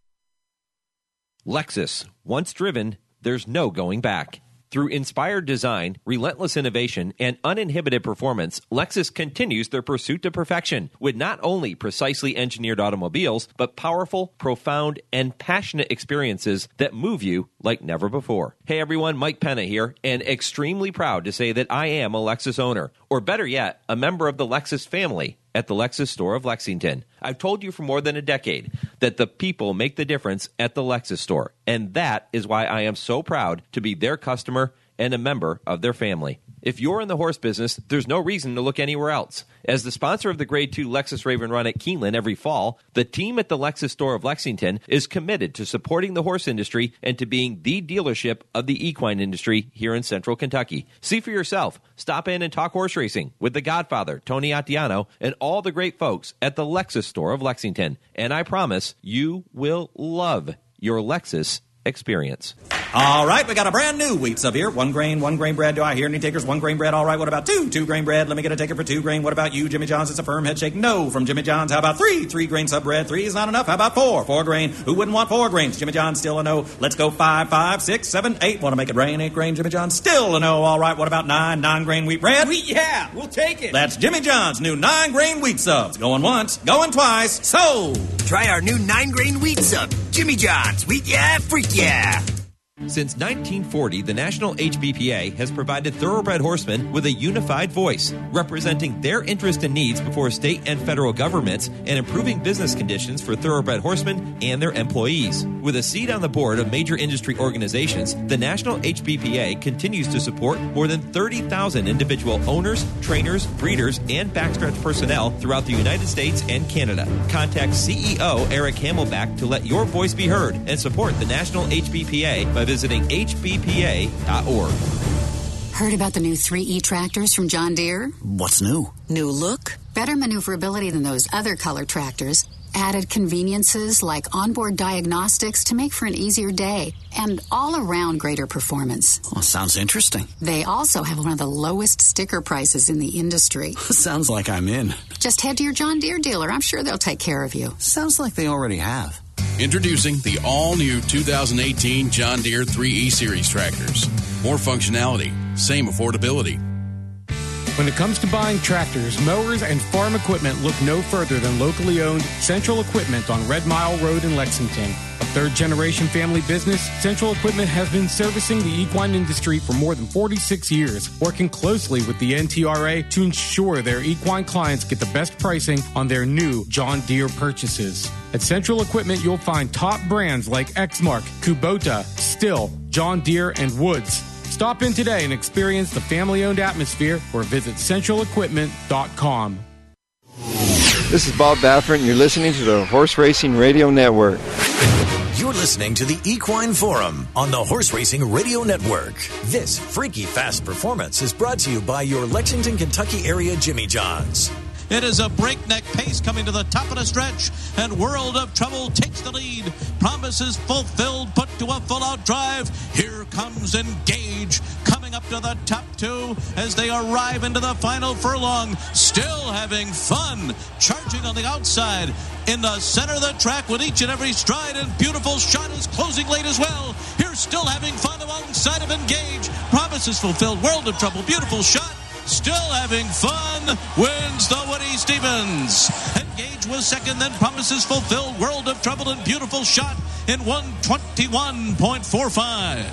Lexus. Once driven, there's no going back. Through inspired design, relentless innovation, and uninhibited performance, Lexus continues their pursuit to perfection with not only precisely engineered automobiles, but powerful, profound, and passionate experiences that move you like never before. Hey everyone, Mike Penna here, and extremely proud to say that I am a Lexus owner, or better yet, a member of the Lexus family at the Lexus store of Lexington. I've told you for more than a decade that the people make the difference at the Lexus store, and that is why I am so proud to be their customer and a member of their family. If you're in the horse business, there's no reason to look anywhere else. As the sponsor of the Grade 2 Lexus Raven Run at Keeneland every fall, the team at the Lexus store of Lexington is committed to supporting the horse industry and to being the dealership of the equine industry here in Central Kentucky. See for yourself. Stop in and talk horse racing with the Godfather, Tony Attiano, and all the great folks at the Lexus store of Lexington. And I promise you will love your Lexus experience. All right, we got a brand new wheat sub here. One grain bread. Do I hear any takers? 1 grain bread. All right, what about 2 grain bread? Let me get a taker for 2 grain. What about you, Jimmy John's? It's a firm head shake. No from Jimmy John's. How about 3 grain sub bread? 3 is not enough. How about 4 grain? Who wouldn't want 4 grains? Jimmy John's still a no. Let's go 5, 6, 7, 8. Want to make it rain? 8 grain. Jimmy John's still a no. All right, what about 9 grain wheat bread? Yeah, we'll take it. That's Jimmy John's new 9 grain wheat subs. Going once, going twice. So try our new 9 grain wheat sub. Jimmy John's. Wheat yeah, freak yeah. Since 1940, the National HBPA has provided thoroughbred horsemen with a unified voice, representing their interests and needs before state and federal governments and improving business conditions for thoroughbred horsemen and their employees. With a seat on the board of major industry organizations, the National HBPA continues to support more than 30,000 individual owners, trainers, breeders, and backstretch personnel throughout the United States and Canada. Contact CEO Eric Hamelback to let your voice be heard and support the National HBPA by visiting hbpa.org. Heard about the new 3E tractors from John Deere? What's new? New look, better maneuverability than those other color tractors, added conveniences like onboard diagnostics to make for an easier day, and all-around greater performance. Oh, sounds interesting. They also have one of the lowest sticker prices in the industry. Sounds like I'm in. Just head to your John Deere dealer. I'm sure they'll take care of you. Sounds like they already have. Introducing the all-new 2018 John Deere 3E Series tractors. More functionality, same affordability. When it comes to buying tractors, mowers, and farm equipment, look no further than locally owned Central Equipment on Red Mile Road in Lexington. A third-generation family business, Central Equipment has been servicing the equine industry for more than 46 years, working closely with the NTRA to ensure their equine clients get the best pricing on their new John Deere purchases. At Central Equipment, you'll find top brands like Exmark, Kubota, Stihl, John Deere, and Woods. Stop in today and experience the family-owned atmosphere or visit centralequipment.com. This is Bob Baffert, and you're listening to the Horse Racing Radio Network. You're listening to the Equine Forum on the Horse Racing Radio Network. This freaky fast performance is brought to you by your Lexington, Kentucky area Jimmy John's. It is a breakneck pace coming to the top of the stretch, and World of Trouble takes the lead. Promises fulfilled, put to a full-out drive. Here comes Engage, coming up to the top two as they arrive into the final furlong. Still having fun, charging on the outside. In the center of the track with each and every stride, and Beautiful Shot is closing late as well. Here's Still Having Fun alongside of Engage. Promises fulfilled, World of Trouble, Beautiful Shot. Still Having Fun wins the Woody Stevens. Engage was second, then Promises Fulfilled, World of Trouble, and Beautiful Shot in 1:21.45.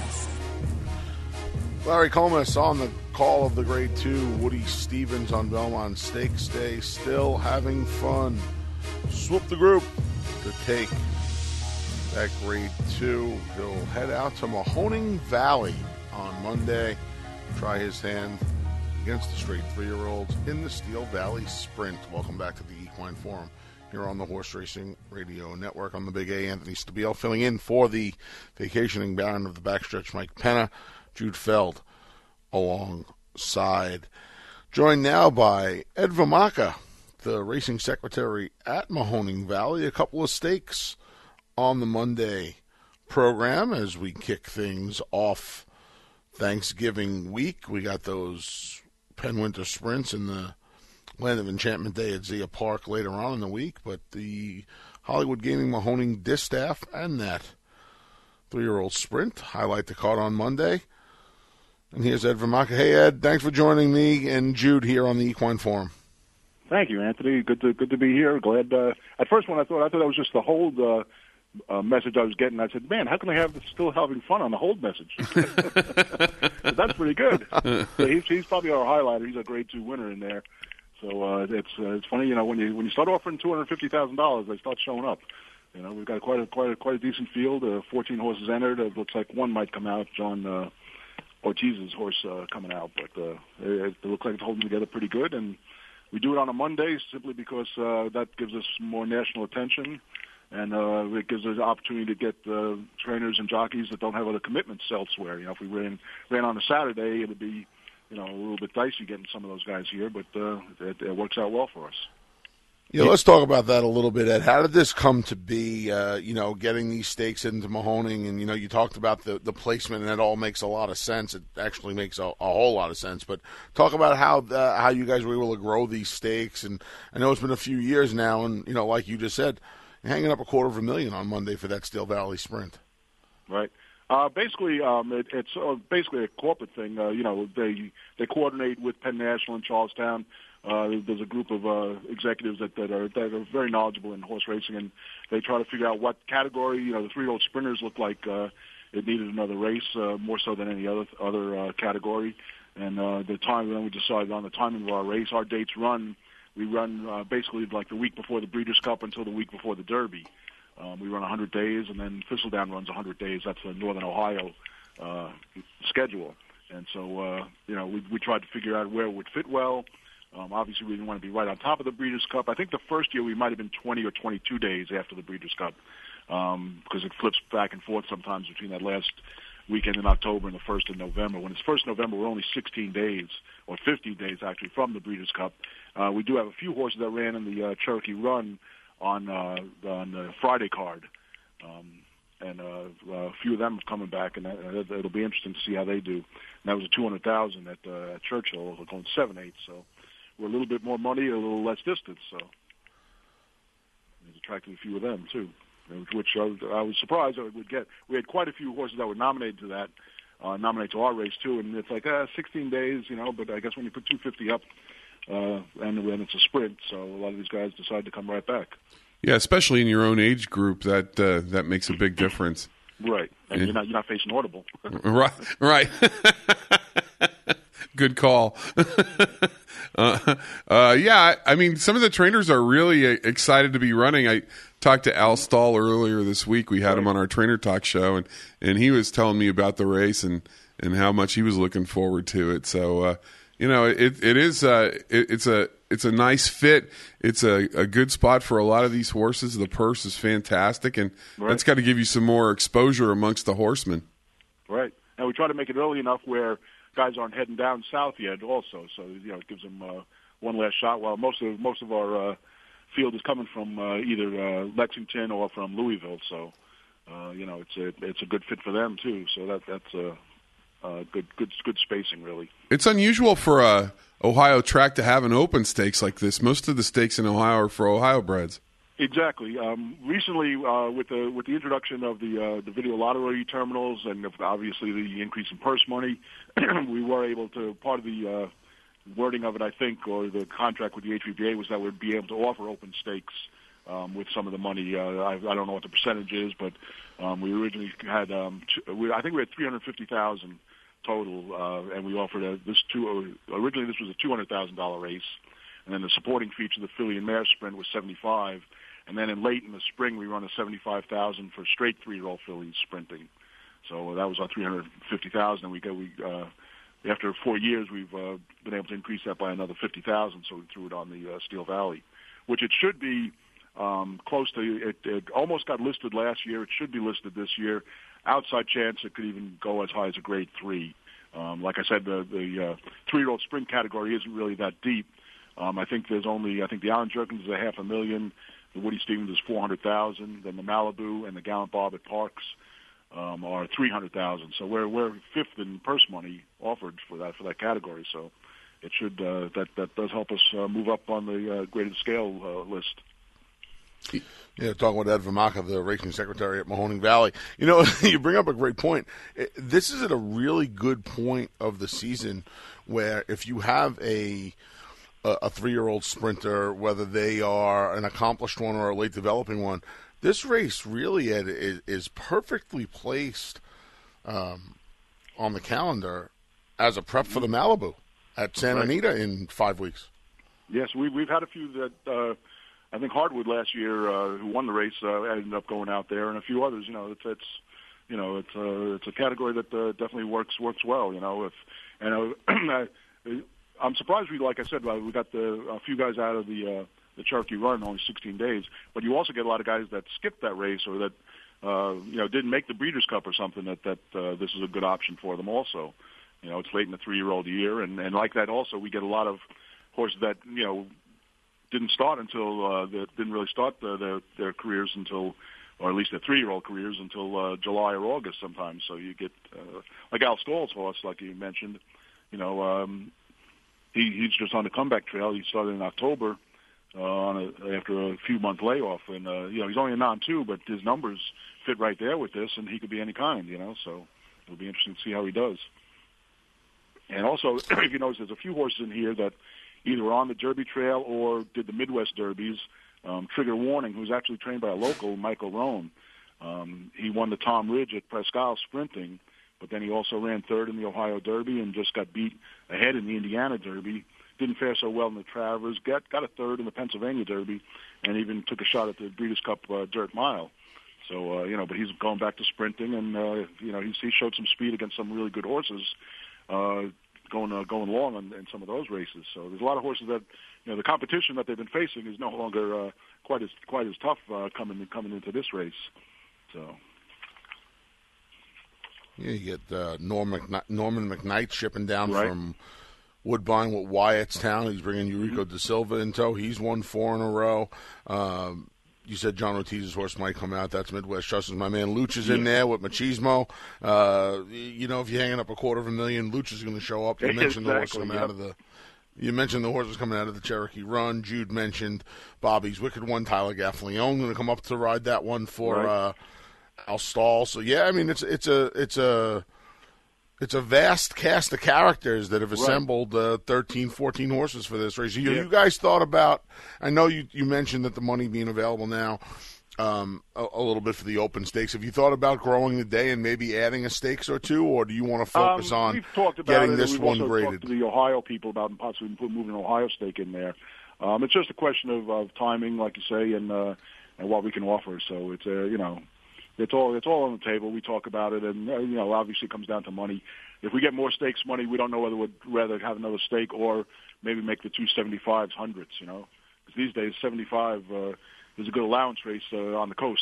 Larry Comas on the call of the Grade 2 Woody Stevens on Belmont Stakes Day. Still having fun. Swoop the group to take that Grade 2. He'll head out to Mahoning Valley on Monday. Try his hand against the straight 3-year-olds in the Steel Valley Sprint. Welcome back to the Equine Forum here on the Horse Racing Radio Network. On the Big A, Anthony Stabile filling in for the vacationing Baron of the Backstretch, Mike Penna. Jude Feld alongside. Joined now by Ed Vamaka, the racing secretary at Mahoning Valley. A couple of stakes on the Monday program as we kick things off Thanksgiving week. We got those Penn Winter Sprints in the Land of Enchantment Day at Zia Park later on in the week, but the Hollywood Gaming Mahoning Distaff and that 3-year-old sprint highlight the card on Monday. And here's Ed Vamaka. Hey, Ed, thanks for joining me and Jude here on the Equine Forum. Thank you, Anthony. Good to be here. Glad. At first, when I thought that was just the hold message I was getting, I said, "Man, how can they have still having fun on the hold message?" That's pretty good. So he's probably our highlighter. He's a Grade 2 winner in there. So it's funny, you know, when you start offering $250,000, they start showing up. You know, we've got quite a decent field. 14 horses entered. It looks like one might come out. John Ortiz's horse coming out, but it looks like it's holding together pretty good. And we do it on a Monday simply because that gives us more national attention, and it gives us an opportunity to get trainers and jockeys that don't have other commitments elsewhere. You know, if we ran on a Saturday, it would be, you know, a little bit dicey getting some of those guys here, but it works out well for us. Yeah, let's talk about that a little bit, Ed. How did this come to be, getting these stakes into Mahoning? And, you talked about the placement, and it all makes a lot of sense. It actually makes a whole lot of sense. But talk about how you guys were able to grow these stakes. And I know it's been a few years now, and, like you just said, you're hanging up $250,000 on Monday for that Steel Valley Sprint. Right. Basically, it's basically a corporate thing. They coordinate with Penn National in Charlestown. There's a group of executives that are very knowledgeable in horse racing, and they try to figure out what category. The 3-year-old sprinters looked like it needed another race, more so than any other category. And then we decided on the timing of our race. Our dates we run basically like the week before the Breeders' Cup until the week before the Derby. We run 100 days, and then Thistledown runs 100 days. That's the Northern Ohio schedule. And so, we tried to figure out where it would fit well. Obviously, we didn't want to be right on top of the Breeders' Cup. I think the first year we might have been 20 or 22 days after the Breeders' Cup because it flips back and forth sometimes between that last weekend in October and the first in November. When it's first November, we're only 16 days, or 15 days actually, from the Breeders' Cup. We do have a few horses that ran in the Cherokee Run on the Friday card. And a few of them are coming back, and it'll be interesting to see how they do. And that was a $200,000 at Churchill, going 7/8, so we're a little bit more money, a little less distance, so it's attracted a few of them too, which I was surprised I would get. We had quite a few horses that were nominated to that, nominated to our race too, and it's like 16 days, but I guess when you put 250 up, and when it's a sprint, so a lot of these guys decide to come right back. Yeah, especially in your own age group, that makes a big difference. Right, and you're not facing Audible. Right. Good call. I mean, some of the trainers are really excited to be running. I talked to Al Stahl earlier this week. We had him on our Trainer Talk show, and he was telling me about the race and how much he was looking forward to it. So, it's a nice fit. It's a good spot for a lot of these horses. The purse is fantastic, and that's got to give you some more exposure amongst the horsemen. Right, and we try to make it early enough where guys aren't heading down south yet also, so it gives them one last shot, while most of our field is coming from either Lexington or from Louisville, so it's a good fit for them too, so that's good spacing, really. It's unusual for a Ohio track to have an open stakes like this. Most of the stakes in Ohio are for Ohio breds. Exactly. Recently, with the introduction of the video lottery terminals and obviously the increase in purse money, we were able to, part of the wording of it, I think, or the contract with the HVBA was that we'd be able to offer open stakes with some of the money. I don't know what the percentage is, but we originally had, I think we had $350,000 total, and we offered originally this was a $200,000 race, and then the supporting feature, the Filly and Mare Sprint, was $75,000. And then late in the spring, we run a $75,000 for straight 3-year-old fillies sprinting. So that was our $350,000. And we after 4 years, we've been able to increase that by another $50,000. So we threw it on the Steel Valley, which it should be close to. It almost got listed last year. It should be listed this year. Outside chance it could even go as high as a grade 3. Like I said, the 3-year-old sprint category isn't really that deep. I think the Alan Jerkins is $500,000. The Woody Stevens is $400,000. Then the Malibu and the Gallant Bob at Parks are $300,000. So we're fifth in purse money offered for that category. So it should that does help us move up on the graded scale list. Yeah, talking with Ed Vermaak, the racing secretary at Mahoning Valley. You bring up a great point. This is at a really good point of the season where if you have a 3-year-old sprinter, whether they are an accomplished one or a late developing one, this race really, Ed, is perfectly placed on the calendar as a prep for the Malibu at Santa Anita in 5 weeks. Yes, we've had a few that I think Hardwood last year who won the race ended up going out there, and a few others. It's a category that definitely works well. I'm surprised like I said, we got a few guys out of the Cherokee Run, only 16 days. But you also get a lot of guys that skipped that race or that didn't make the Breeders' Cup or something. That this is a good option for them. Also, it's late in the 3-year-old year, and like that. Also, we get a lot of horses that didn't start until didn't really start their careers until, or at least their 3-year-old careers until July or August sometimes. So you get like Al Stall's horse, like you mentioned. He's just on the comeback trail. He started in October after a few month layoff, and he's only a non-2, but his numbers fit right there with this, and he could be any kind. So it'll be interesting to see how he does. And also, if you notice, there's a few horses in here that either were on the Derby Trail or did the Midwest Derbies. Trigger Warning, who's actually trained by a local, Michael Rohn. He won the Tom Ridge at Presque Isle sprinting, but then he also ran third in the Ohio Derby and just got beat ahead in the Indiana Derby. Didn't fare so well in the Travers, got a third in the Pennsylvania Derby, and even took a shot at the Breeders' Cup Dirt Mile. So, but he's going back to sprinting, and, he showed some speed against some really good horses going long in some of those races. So there's a lot of horses that, the competition that they've been facing is no longer quite as tough coming into this race. So. Yeah, you get Norman McKnight shipping down from Woodbine with Wyattstown. He's bringing Eurico Da Silva in tow. He's won 4 in a row. You said John Ortiz's horse might come out. That's Midwest Justice. My man Luch is in there with Machismo. If you're hanging up $250,000, Luch is going to show up. You mentioned the horse coming out of the. You mentioned the horses coming out of the Cherokee Run. Jude mentioned Bobby's Wicked One. Tyler Gaffalione going to come up to ride that one for Al Stall. So yeah, I mean it's a vast cast of characters that have assembled 13, 14 horses for this race. You guys thought about, I know you mentioned that the money being available now a little bit for the open stakes. Have you thought about growing the day and maybe adding a stakes or two, or do you want to focus on getting this one graded? We've also talked to the Ohio people about possibly moving an Ohio stake in there. It's just a question of timing, like you say, and what we can offer. So it's It's all on the table. We talk about it, and obviously it comes down to money. If we get more stakes money, we don't know whether we'd rather have another stake or maybe make the 275s hundreds. Because these days 75 is a good allowance race on the coasts.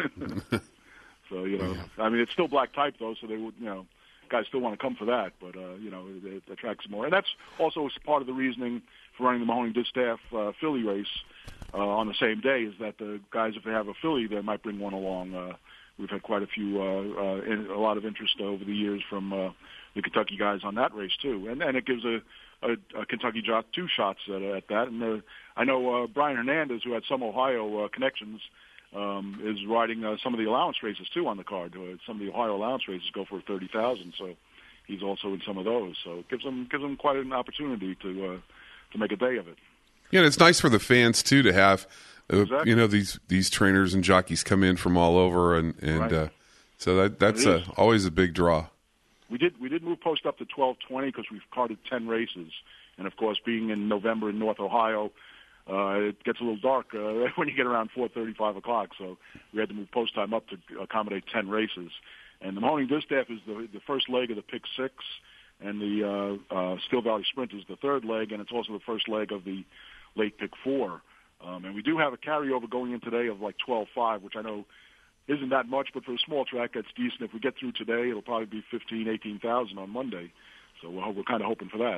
So I mean, it's still black type though, so they would guys still want to come for that, but it attracts more, and that's also part of the reasoning for running the Mahoney Distaff filly race on the same day is that the guys, if they have a filly, they might bring one along. We've had quite a lot of interest over the years from the Kentucky guys on that race too, and it gives a Kentucky jock 2 shots at that. And I know Brian Hernandez, who had some Ohio connections, is riding some of the allowance races too on the card. Some of the Ohio allowance races go for $30,000, so he's also in some of those. So it gives them quite an opportunity to make a day of it. Yeah, and it's nice for the fans too to have. Exactly. These trainers and jockeys come in from all over, and right. So that's always a big draw. We did move post up to 12:20 because we've carded 10 races, and of course, being in November in North Ohio, it gets a little dark when you get around 4:30, 5 o'clock. So we had to move post time up to accommodate 10 races. And the Mahoney Distaff is the first leg of the Pick 6, and the Steel Valley Sprint is the third leg, and it's also the first leg of the late Pick 4. And we do have a carryover going in today of like 12.5, which I know isn't that much, but for a small track, that's decent. If we get through today, it'll probably be 15,000, 18,000 on Monday. So we're kind of hoping for that.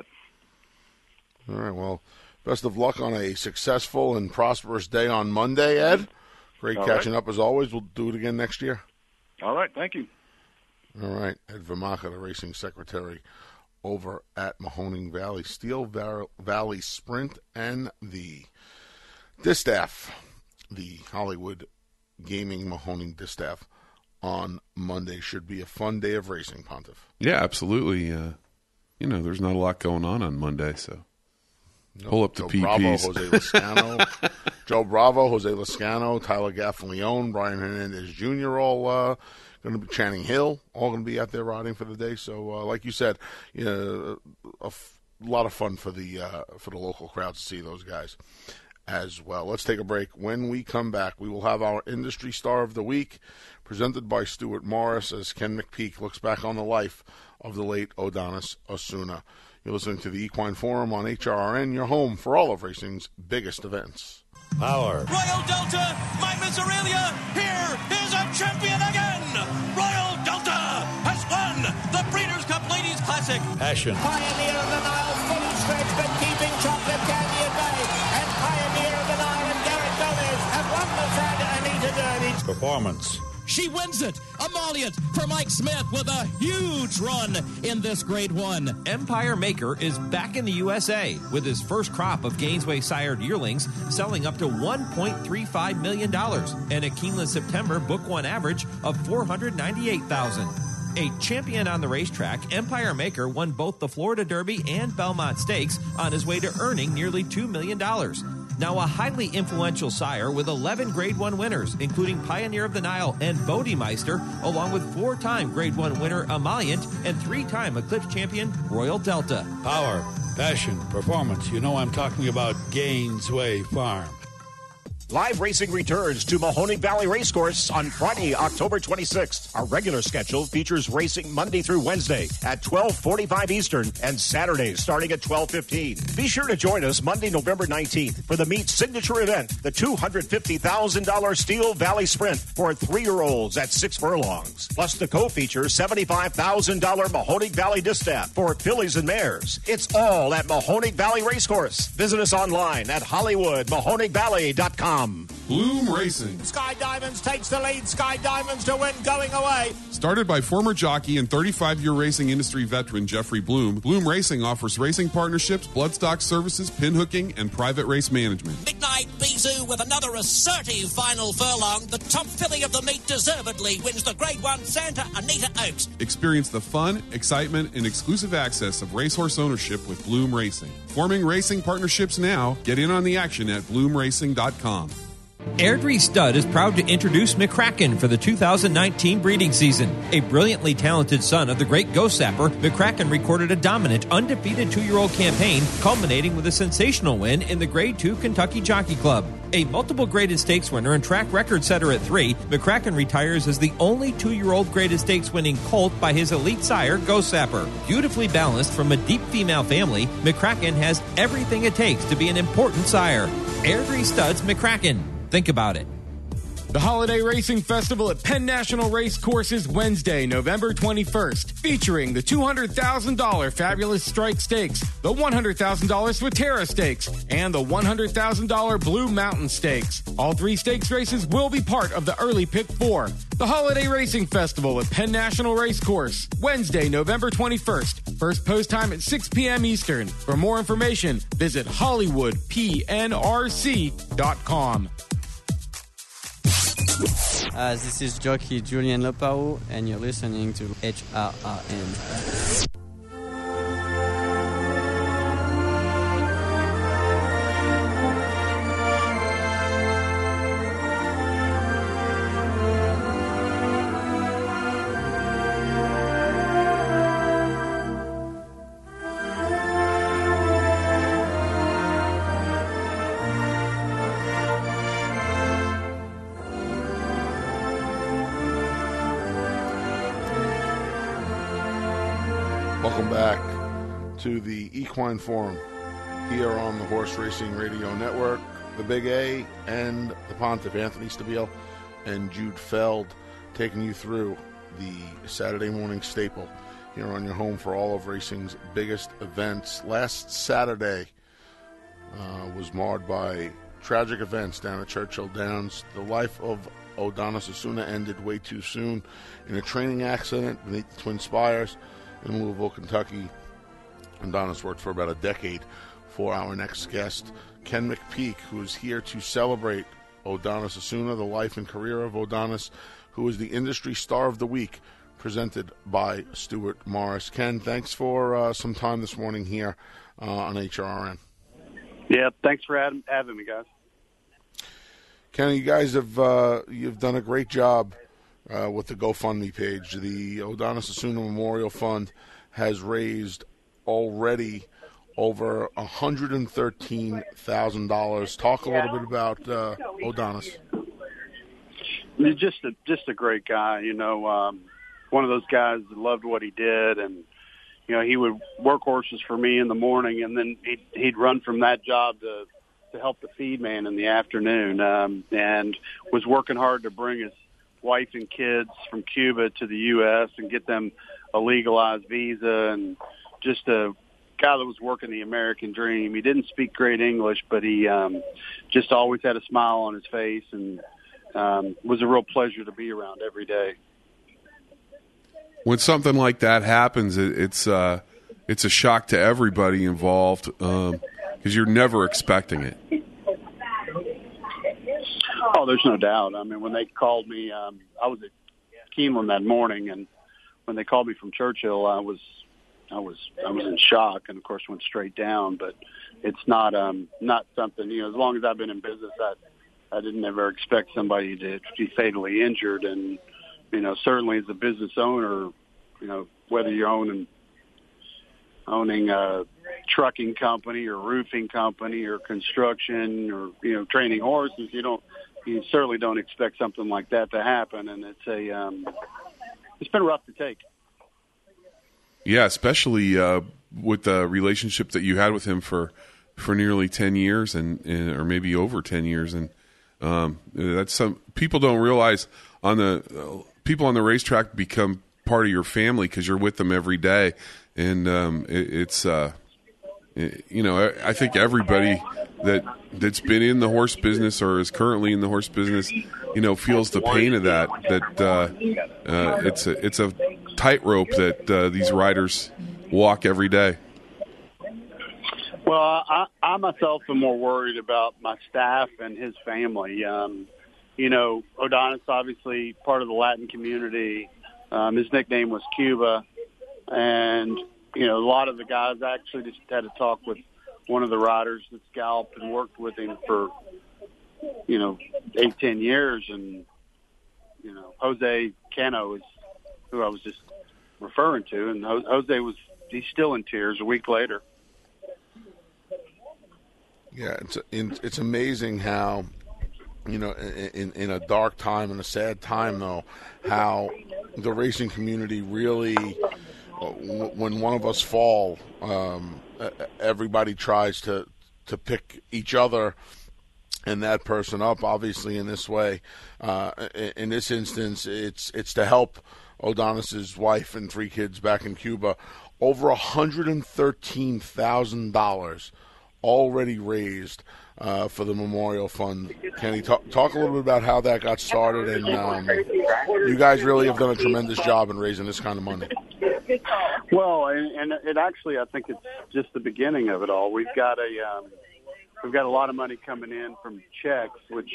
All right, well, best of luck on a successful and prosperous day on Monday, Ed. Great catching up as always. We'll do it again next year. All right, thank you. All right, Ed Vamaka, the racing secretary over at Mahoning Valley, Steel Valley Sprint, and the Distaff, the Hollywood Gaming Mahoning Distaff on Monday. Should be a fun day of racing, Pontiff. Yeah, absolutely. There's not a lot going on Monday, so pull up the PPs. Bravo, Jose Lascano, Joe Bravo, Jose Lascano, Tyler Gaffalione, Brian Hernandez Jr. all going to be Channing Hill, all going to be out there riding for the day. So, like you said, a lot of fun for the local crowd to see those guys as well. Let's take a break. When we come back, we will have our Industry Star of the Week presented by Stuart Morris as Ken McPeak looks back on the life of the late Odonis Osuna. You're listening to the Equine Forum on HRRN, your home for all of racing's biggest events. Power. Royal Delta, my Miss Aurelia, here is a champion again. Royal Delta has won the Breeders' Cup Ladies Classic. Passion. Pioneer of the Nile, fully stretched but keeping Chocolate Candy at bay. And Pioneer of performance. She wins it. Emollient for Mike Smith with a huge run in this Grade 1. Empire Maker is back in the USA with his first crop of Gainesway sired yearlings selling up to $1.35 million and a Keeneland September Book 1 average of $498,000. A champion on the racetrack, Empire Maker won both the Florida Derby and Belmont Stakes on his way to earning nearly $2 million. Now a highly influential sire with 11 Grade 1 winners, including Pioneer of the Nile and Bodemeister, along with 4-time Grade 1 winner Emollient and 3-time Eclipse champion Royal Delta. Power, passion, performance. You know I'm talking about Gainesway Farm. Live racing returns to Mahoning Valley Racecourse on Friday, October 26th. Our regular schedule features racing Monday through Wednesday at 12:45 Eastern and Saturdays starting at 12:15. Be sure to join us Monday, November 19th for the meet signature event, the $250,000 Steel Valley Sprint for 3-year-olds at 6 furlongs. Plus the co-feature $75,000 Mahoning Valley Distaff for fillies and mares. It's all at Mahoning Valley Racecourse. Visit us online at HollywoodMahoningValley.com. Bloom Racing. Sky Diamonds takes the lead. Sky Diamonds to win going away. Started by former jockey and 35-year racing industry veteran Jeffrey Bloom, Bloom Racing offers racing partnerships, bloodstock services, pinhooking, and private race management. Midnight Bisou with another assertive final furlong. The top filly of the meet deservedly wins the Grade 1 Santa Anita Oaks. Experience the fun, excitement, and exclusive access of racehorse ownership with Bloom Racing. Forming racing partnerships now. Get in on the action at bloomracing.com. Airdrie Stud is proud to introduce McCracken for the 2019 breeding season. A brilliantly talented son of the great Ghost Sapper, McCracken recorded a dominant, undefeated 2-year-old campaign, culminating with a sensational win in the Grade 2 Kentucky Jockey Club. A multiple graded stakes winner and track record setter at 3, McCracken retires as the only 2-year-old graded stakes winning colt by his elite sire, Ghost Sapper. Beautifully balanced from a deep female family, McCracken has everything it takes to be an important sire. Airdrie Studs McCracken. Think about it. The Holiday Racing Festival at Penn National Race Courses Wednesday, November 21st, featuring the $200,000 Fabulous Strike Stakes, the $100,000 Swatera Stakes, and the $100,000 Blue Mountain Stakes. All 3 stakes races will be part of the early pick 4. The Holiday Racing Festival at Penn National Race Course, Wednesday, November 21st. First post time at 6 p.m. Eastern. For more information, visit HollywoodPNRC.com. This is jockey Julien Lepau, and you're listening to HRRN. Welcome back to the Equine Forum here on the Horse Racing Radio Network. The Big A and the Pontiff, Anthony Stabile and Jude Feld, taking you through the Saturday morning staple here on your home for all of racing's biggest events. Last Saturday was marred by tragic events down at Churchill Downs. The life of Odanis Osuna ended way too soon in a training accident beneath the Twin Spires in Louisville, Kentucky. Odanis worked for about a decade for our next guest, Ken McPeak, who is here to celebrate Odanis Osuna, the life and career of Odanis, who is the industry star of the week, presented by Stuart Morris. Ken, thanks for some time this morning here on HRRN. Yeah, thanks for having me, guys. Ken, you guys have you've done a great job with the GoFundMe page. The Odanis Osuna Memorial Fund has raised already over $113,000. Talk a little bit about Odanis. He's just a great guy, you know. One of those guys that loved what he did, and you know, he would work horses for me in the morning, and then he'd run from that job to help the feed man in the afternoon, and was working hard to bring his wife and kids from Cuba to the U.S. and get them a legalized visa, and just a guy that was working the American dream. He didn't speak great English, but he just always had a smile on his face, and was a real pleasure to be around every day. When something like that happens, it's a shock to everybody involved because you're never expecting it. Oh, there's no doubt. I mean, when they called me, I was at Keeneland that morning, and when they called me from Churchill, I was in shock, and of course went straight down. But it's not something, as long as I've been in business, I didn't ever expect somebody to be fatally injured. And certainly as a business owner, whether you're owning a trucking company or roofing company or construction or training horses, you certainly don't expect something like that to happen. And it's been rough to take. Yeah, especially with the relationship that you had with him for nearly 10 years and or maybe over 10 years. And that's some people don't realize people on the racetrack become part of your family because you're with them every day. And I think everybody that's been in the horse business or is currently in the horse business, feels the pain of that. It's a tightrope that these riders walk every day. Well, I myself am more worried about my staff and his family. Odonis, obviously part of the Latin community. His nickname was Cuba. And, a lot of the guys actually just had to talk with one of the riders that's galloped and worked with him for, 8-10 years. And, Jose Cano is who I was just referring to. And Jose he's still in tears a week later. Yeah, it's amazing how, in a dark time and a sad time, though, how the racing community really, when one of us fall, everybody tries to pick each other and that person up. Obviously, in this way, in this instance, it's to help Odonis's wife and 3 kids back in Cuba. Over $113,000 already raised for the Memorial Fund. Kenny, talk a little bit about how that got started, and you guys really have done a tremendous job in raising this kind of money. Well, and it actually, I think it's just the beginning of it all. We've got a lot of money coming in from checks, which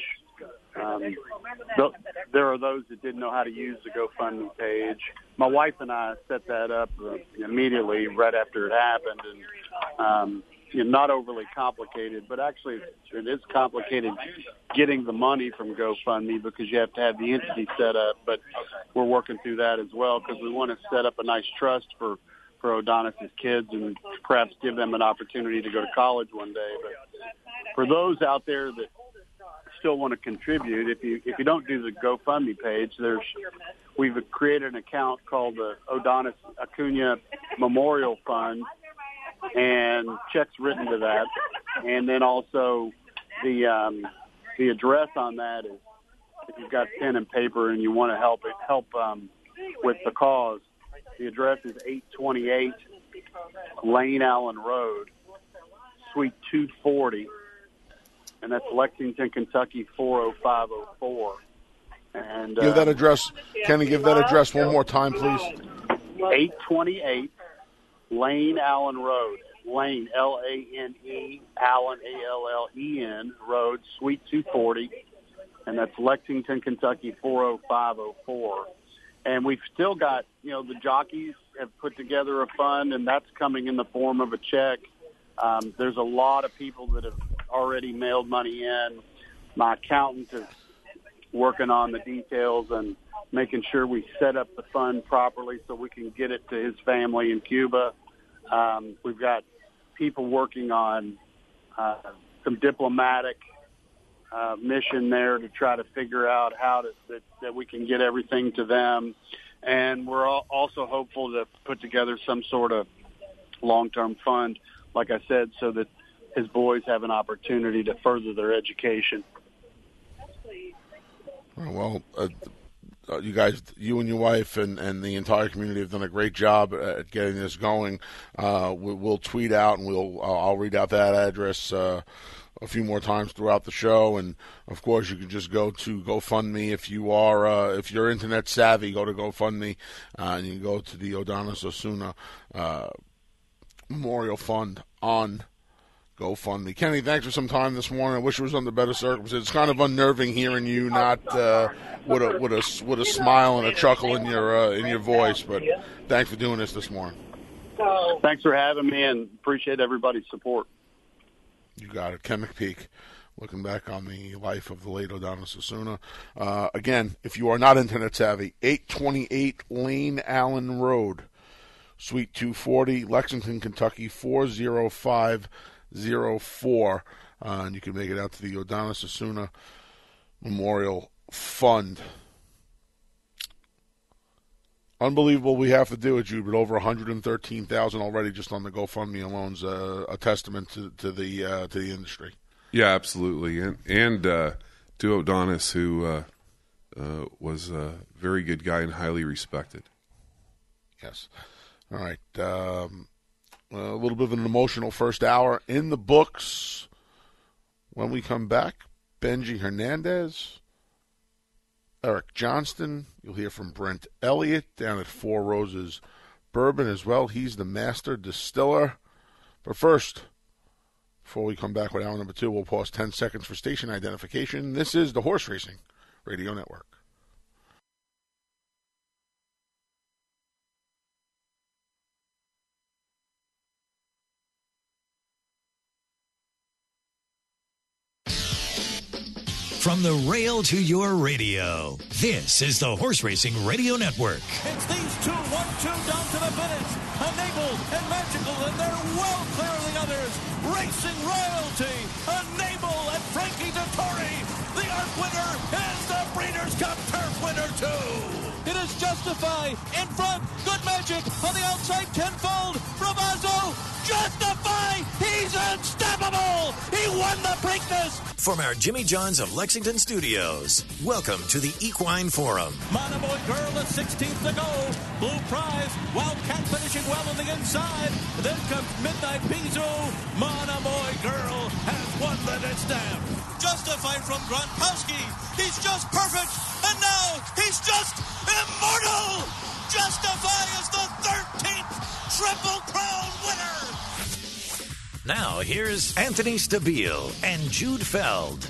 there are those that didn't know how to use the GoFundMe page. My wife and I set that up immediately right after it happened, and not overly complicated, but actually it is complicated getting the money from GoFundMe because you have to have the entity set up. But we're working through that as well because we want to set up a nice trust for Odonis's kids and perhaps give them an opportunity to go to college one day. But for those out there that still want to contribute, if you don't do the GoFundMe page, we've created an account called the Odonis Acuna Memorial Fund, and checks written to that. And then also the address on that is, if you've got pen and paper and you want to help with the cause, the address is 828 Lane Allen Road, Suite 240, and that's Lexington, Kentucky 40504. And give that address, Kenny. Give that address one more time, please. 828 Lane Allen Road. Lane, Lane, Allen, Allen Road, Suite 240, and that's Lexington, Kentucky 40504. And we've still got, the jockeys have put together a fund, and that's coming in the form of a check. There's a lot of people that have already mailed money in. My accountant is working on the details and making sure we set up the fund properly so we can get it to his family in Cuba. We've got people working on some diplomatic mission there to try to figure out how that we can get everything to them. And we're also hopeful to put together some sort of long-term fund, like I said, so that his boys have an opportunity to further their education. Well, you and your wife and the entire community have done a great job at getting this going. We'll tweet out, and I'll read out that address a few more times throughout the show. And of course, you can just go to GoFundMe if you're internet savvy. Go to GoFundMe, and you can go to the Adonis Osuna Memorial Fund on GoFundMe. Kenny, thanks for some time this morning. I wish it was under better circumstances. It's kind of unnerving hearing you not with a smile and a chuckle in your voice. But thanks for doing this morning. Thanks for having me, and appreciate everybody's support. You got it. Ken McPeak, looking back on the life of the late Adonis Osuna. Again, if you are not internet savvy, 828 Lane Allen Road, Suite 240, Lexington, Kentucky, 40504. And you can make it out to the Adonis Osuna Memorial Fund. Unbelievable we have to do it, Jude, but over 113,000 already just on the GoFundMe alone's a testament to the industry. Yeah, absolutely, and to Adonis, who was a very good guy and highly respected. Yes. All right. A little bit of an emotional first hour in the books. When we come back, Benji Hernandez, Eric Johnston. You'll hear from Brent Elliott down at Four Roses Bourbon as well. He's the master distiller. But first, before we come back with hour number 2, we'll pause 10 seconds for station identification. This is the Horse Racing Radio Network. From the rail to your radio, this is the Horse Racing Radio Network. It's these two, 1-2 down to the finish. Enable and Magical, and they're well clear of the others. Racing Royalty, Enable, and Frankie Dettori. The ARC winner is the Breeders' Cup Turf winner, too. It is Justify in front. Good Magic on the outside, Tenfold. Bravazzo, Justify. He's unstoppable. He won the Preakness. From our Jimmy John's of Lexington studios, welcome to the Equine Forum. Monomoy Girl at 16th to go. Blue Prize. Wildcat finishing well on the inside. Then comes Midnight Pizu. Monomoy Girl has won the next stamp. Justified from Gronkowski. He's just perfect. And now he's just immortal. Justify is the 13th Triple Crown winner. Now, here's Anthony Stabile and Jude Feld.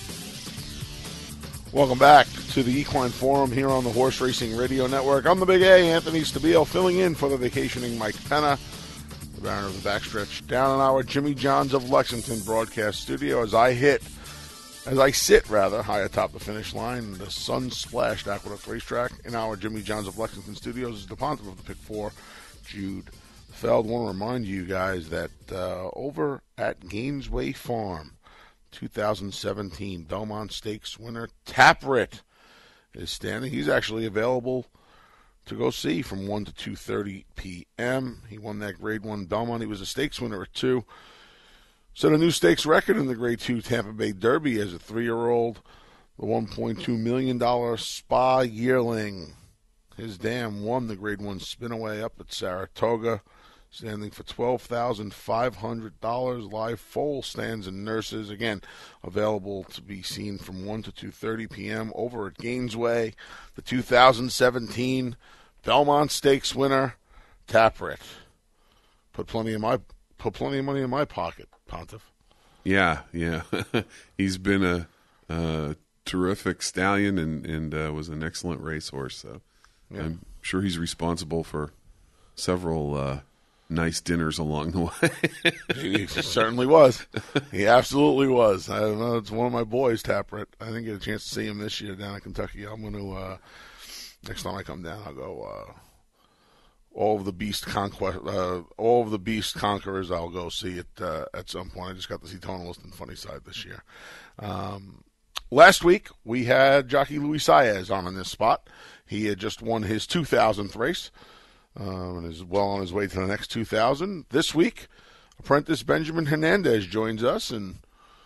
Welcome back to the Equine Forum here on the Horse Racing Radio Network. I'm the Big A, Anthony Stabile, filling in for the vacationing Mike Penna, the Baron of the Backstretch, down in our Jimmy John's of Lexington broadcast studio as I sit high atop the finish line, the sun-splashed Aqueduct Racetrack in our Jimmy John's of Lexington studios is the Pontiff of the Pick 4, Jude Feld. Want to remind you guys that over at Gainesway Farm, 2017 Belmont Stakes winner Tapwrit is standing. He's actually available to go see from 1 to 2:30 p.m. He won that Grade 1 Belmont. He was a stakes winner at 2. Set a new stakes record in the Grade 2 Tampa Bay Derby as a 3-year-old. The $1.2 million Spa Yearling. His Dam won the Grade 1 Spinaway up at Saratoga, standing for $12,500. Live foal stands and nurses. Again, available to be seen from 1 to 2:30 p.m. over at Gainesway. The 2017 Belmont Stakes winner, Tapwrit. Put plenty of money in my pocket, Pontiff. Yeah. He's been a terrific stallion and was an excellent racehorse. So yeah. I'm sure he's responsible for several nice dinners along the way. He certainly was. He absolutely was. I don't know. It's one of my boys, Tapwrit. I didn't get a chance to see him this year down in Kentucky. I'm going to, next time I come down, I'll go, all of the Beast Conquerors, I'll go see it at some point. I just got to see Tonalist and Funny Side this year. Last week, we had jockey Luis Saez on in this spot. He had just won his 2,000th race and is well on his way to the next 2,000. This week, apprentice Benjamin Hernandez joins us, and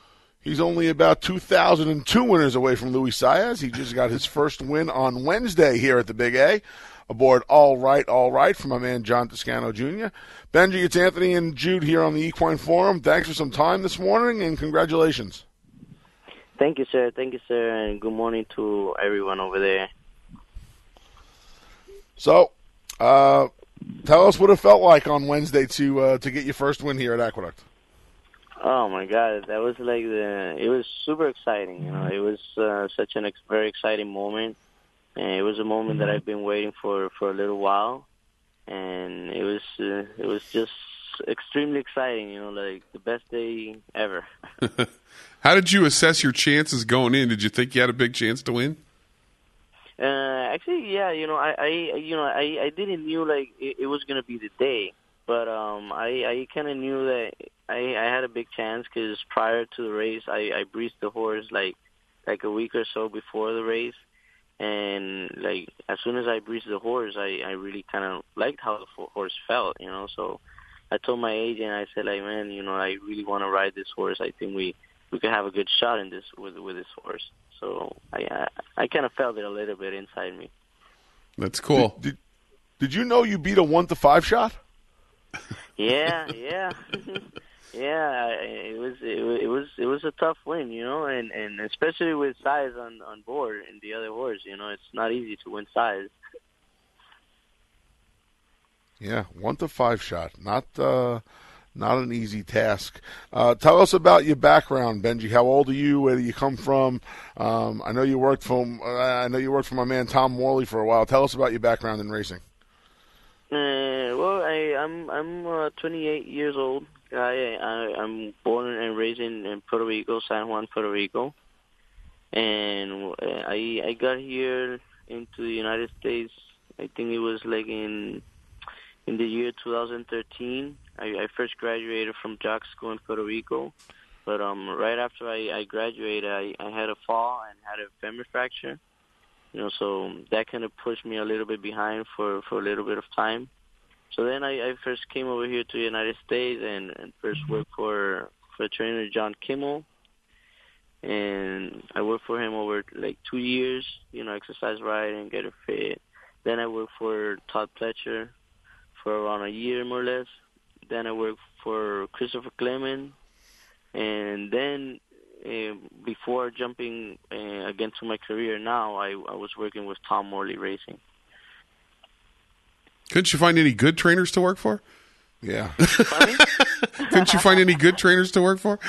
He's only about 2,002 winners away from Luis Saez. He just got his first win on Wednesday here at the Big A. Aboard All Right from my man John Toscano Jr. Benji, it's Anthony and Jude here on the Equine Forum. Thanks for some time this morning, and congratulations. Thank you, sir. Thank you, sir, and good morning to everyone over there. So, tell us what it felt like on Wednesday to get your first win here at Aqueduct. Oh my God, that was like it was super exciting. You know, it was such a very exciting moment, and it was a moment that I've been waiting for a little while, and it was just extremely exciting. You know, like the best day ever. How did you assess your chances going in? Did you think you had a big chance to win? Actually, yeah. You know, I didn't knew like it was gonna be the day, but I kind of knew that I had a big chance because prior to the race, I breezed the horse like a week or so before the race, and like as soon as I breezed the horse, I really kind of liked how the horse felt. You know, so I told my agent, I said like, man, you know, I really want to ride this horse. I think we could have a good shot in this with this horse. So I kind of felt it a little bit inside me. That's cool. Did you know you beat a 1-5 shot? Yeah. Yeah, it was a tough win, you know, and especially with Saez on board and the other horse, you know, it's not easy to win Saez. Yeah, 1-5 shot, not an easy task. Tell us about your background, Benji. How old are you? Where do you come from? I know you worked for my man Tom Morley for a while. Tell us about your background in racing. Well, I'm 28 years old. I'm born and raised in Puerto Rico, San Juan, Puerto Rico, and I got here into the United States. I think it was like in the year 2013. I first graduated from jock school in Puerto Rico, but right after I graduated, I had a fall and had a femur fracture. You know, so that kind of pushed me a little bit behind for a little bit of time. So then I first came over here to the United States and first worked for trainer John Kimmel. And I worked for him over like 2 years, you know, exercise riding, get it fit. Then I worked for Todd Pletcher for around a year, more or less. Then I worked for Christopher Clement. And then before jumping again to my career now, I was working with Tom Morley Racing. Couldn't you find any good trainers to work for? Yeah. Couldn't you find any good trainers to work for?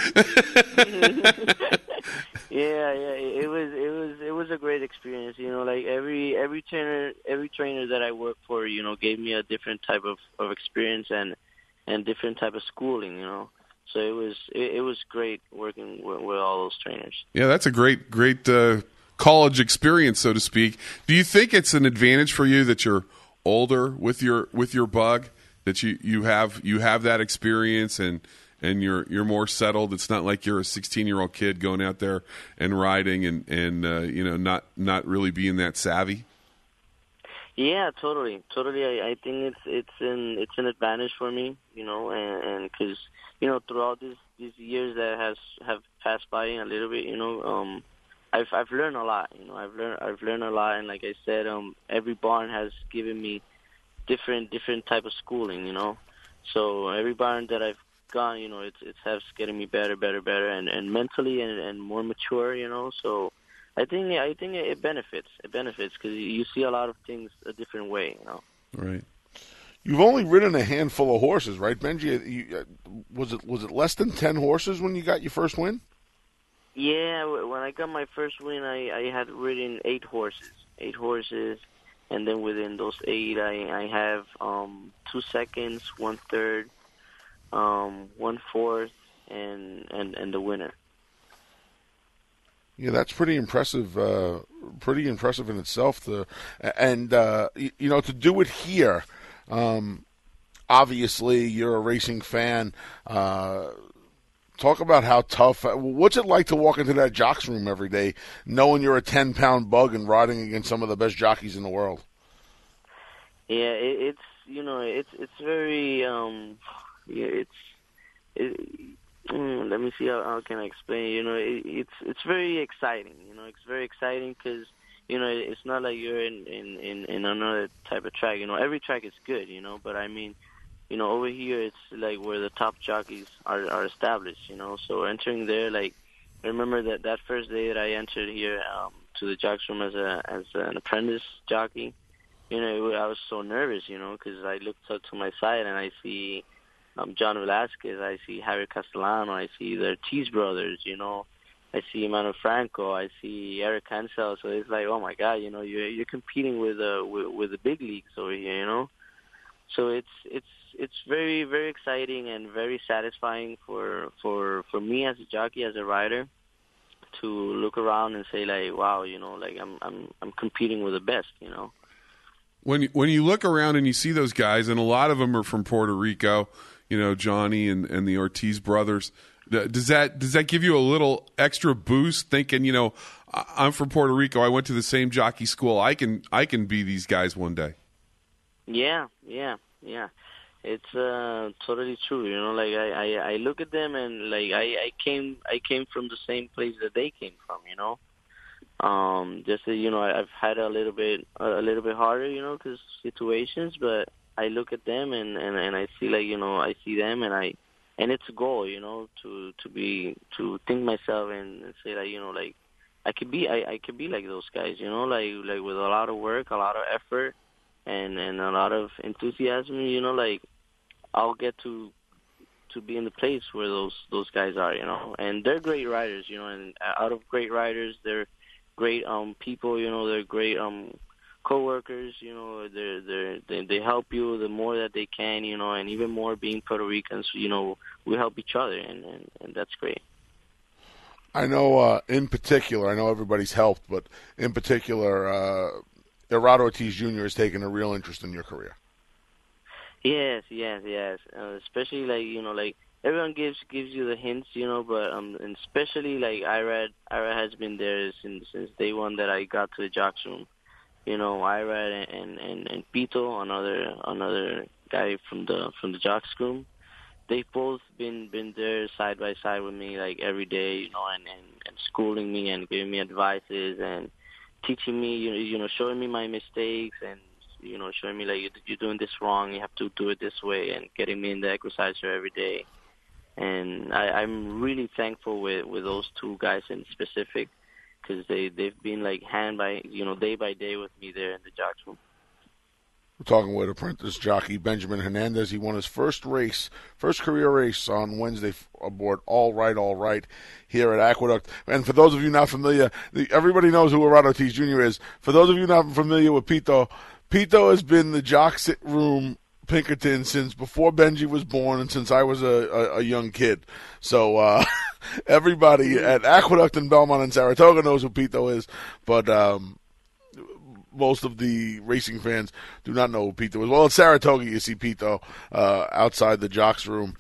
Yeah, it was a great experience. You know, like every trainer that I worked for, you know, gave me a different type of experience and different type of schooling. You know, so it was great working with all those trainers. Yeah, that's a great college experience, so to speak. Do you think it's an advantage for you that you're older with your bug, that you have that experience and you're more settled? It's not like you're a 16-year-old kid going out there and riding and you know, not really being that savvy. Yeah, totally. I think it's an advantage for me, you know, and because, you know, throughout these years that have passed by a little bit, you know, I've learned a lot. You know, I've learned a lot, and like I said, every barn has given me different type of schooling. You know, so every barn that I've gone, you know, it's getting me better, and mentally and more mature. You know, so I think it benefits. It benefits because you see a lot of things a different way. You know, right. You've only ridden a handful of horses, right, Benji? Was it less than 10 horses when you got your first win? Yeah, when I got my first win, I had ridden 8 horses, and then within those 8, I have 2 seconds, 1 third, 1 fourth, and the winner. Yeah, that's pretty impressive. Pretty impressive in itself. You know, to do it here. Obviously, you're a racing fan. Talk about how tough. What's it like to walk into that jocks room every day, knowing you're a 10-pound bug and riding against some of the best jockeys in the world? Yeah, it's very Let me see how can I explain. You know, it's very exciting. You know, it's very exciting because you know it's not like you're in another type of track. You know, every track is good. You know, but I mean, you know, over here it's like where the top jockeys are established. You know, so entering there, like I remember that first day that I entered here to the jocks room as an apprentice jockey. You know, I was so nervous. You know, because I looked up to my side and I see John Velasquez, I see Javier Castellano, I see the Ortiz brothers, you know, I see Manuel Franco, I see Eric Hansel. So it's like, oh my God, you know, you're competing with the big leagues over here, you know. So it's very, very exciting and very satisfying for me as a jockey, as a rider, to look around and say like, wow, you know, like I'm competing with the best, you know. When you look around and you see those guys, and a lot of them are from Puerto Rico, you know, Johnny and the Ortiz brothers, does that give you a little extra boost thinking, you know, I'm from Puerto Rico, I went to the same jockey school, I can be these guys one day? Yeah. It's totally true. You know, like I look at them and like I came from the same place that they came from. You know, just you know, I've had a little bit harder, you know, because situations. But I look at them and I see like, you know, I see them and it's a goal, you know, to think myself and say like, you know, like I could be like those guys, you know, like with a lot of work, a lot of effort, and a lot of enthusiasm, you know, like I'll get to be in the place where those guys are, you know, and they're great riders, you know, and out of great riders, they're great people, you know, they're great co-workers, you know, they help you the more that they can, you know, and even more being Puerto Ricans, you know, we help each other, and that's great. I know in particular, I know everybody's helped, but in particular, Gerardo Ortiz Jr. has taken a real interest in your career. Yes. Especially like, you know, like everyone gives you the hints, you know, but and especially like Irad has been there since day one that I got to the jocks room. You know, Irad and Pito, another guy from the jocks room. They've both been there side by side with me like every day, you know, and schooling me and giving me advices and teaching me, you know, showing me my mistakes and, you know, showing me like you're doing this wrong, you have to do it this way, and getting me in the exerciser every day. And I'm really thankful with those two guys in specific, because they've been like day by day with me there in the jocks room. We're talking with apprentice jockey Benjamin Hernandez. He won his first career race on Wednesday aboard All Right here at Aqueduct. And for those of you not familiar, everybody knows who Gerardo Ortiz Jr. is. For those of you not familiar with Pito has been the jock sit room Pinkerton since before Benji was born and since I was a young kid. So everybody at Aqueduct and Belmont and Saratoga knows who Pito is, but most of the racing fans do not know who Pito is. Well, at Saratoga, you see Pito outside the jocks room.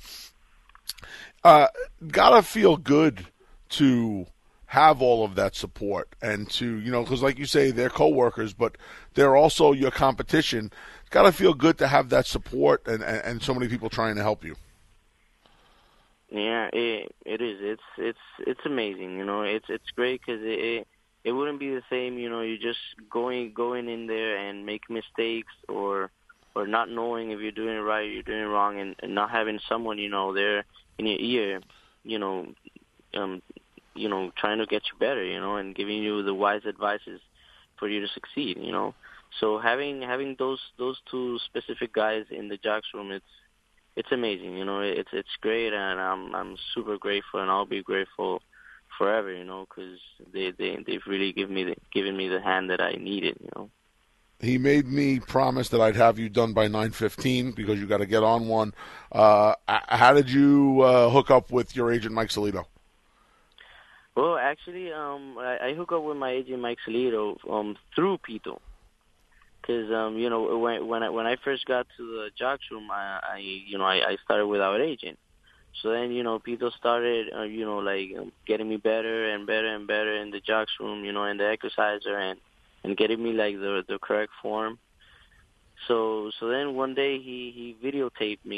Gotta feel good to have all of that support and to, you know, because like you say, they're co-workers, but they're also your competition. Gotta feel good to have that support and so many people trying to help you. Yeah, it is. It's amazing. You know, it's great because it wouldn't be the same, you know, you just going in there and make mistakes or not knowing if you're doing it right or you're doing it wrong, and not having someone, you know, there in your ear, you know, trying to get you better, you know, and giving you the wise advices for you to succeed, you know. So having those two specific guys in the jocks room, it's amazing, you know. It's great, and I'm super grateful, and I'll be grateful forever, you know, because they've really given me the hand that I needed, you know. He made me promise that I'd have you done by 9:15 because you got to get on one. How did you hook up with your agent Mike Solito? Well, actually, I hook up with my agent Mike Solito through Pito, because you know, when I first got to the jocks room, I started without an agent. So then, you know, Pito started, you know, like getting me better and better and better in the jocks room, you know, in the exerciser, and getting me like the correct form. So then one day he videotaped me,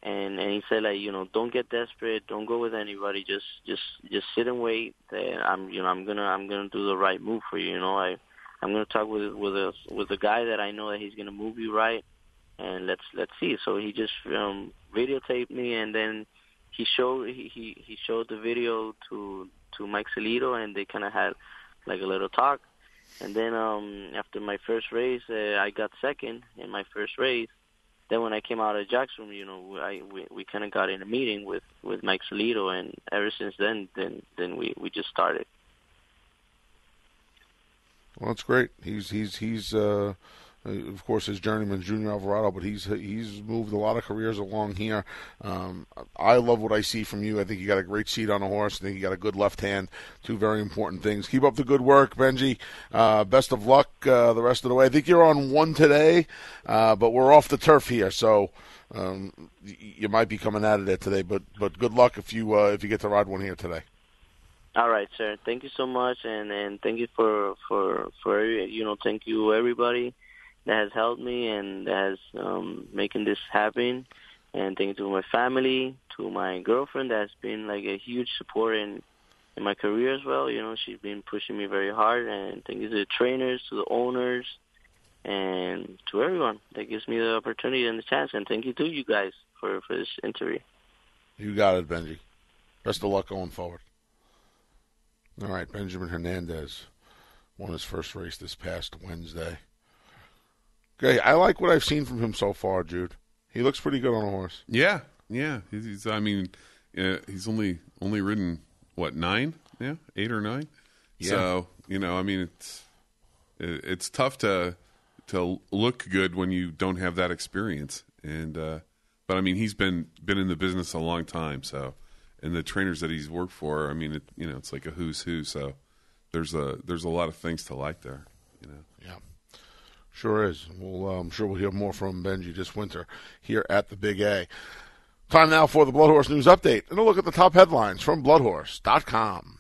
And he said, like, don't get desperate, don't go with anybody, just sit and wait. I'm gonna do the right move for you. I'm gonna talk with a guy that I know that he's gonna move you right, and let's see. So he just videotaped me, and then he showed the video to Mike Salido, and they kind of had like a little talk. And then after my first race, I got second in my first race. Then when I came out of Jack's room, we kind of got in a meeting with Mike Salido, and ever since then we just started. Well, that's great. He's of course his journeyman, Junior Alvarado, but he's moved a lot of careers along here. I love what I see from you. I think you got a great seat on a horse. I think you got a good left hand. Two very important things. Keep up the good work, Benji. Best of luck the rest of the way. I think you're on one today, but we're off the turf here, so you might be coming at it today. But good luck if you get to ride one here today. All right, sir. Thank you so much, and thank you for thank you everybody that has helped me and that has making this happen. And thank you to my family, to my girlfriend that's been like a huge support in my career as well. She's been pushing me very hard. And thank you to the trainers, to the owners, and to everyone that gives me the opportunity and the chance. And thank you to you guys for this interview. You got it, Benji. Best of luck going forward. All right, Benjamin Hernandez won his first race this past Wednesday. Okay, I like what I've seen from him so far, Jude. He looks pretty good on a horse. Yeah. He's he's only ridden what, 9? Yeah, 8 or 9. Yeah. So it's tough to look good when you don't have that experience. And but he's been in the business a long time. So, and the trainers that he's worked for, it's like a who's who. So there's a lot of things to like there. Yeah. Sure is. I'm sure we'll hear more from Benji this winter here at the Big A. Time now for the Blood Horse News Update and a look at the top headlines from BloodHorse.com.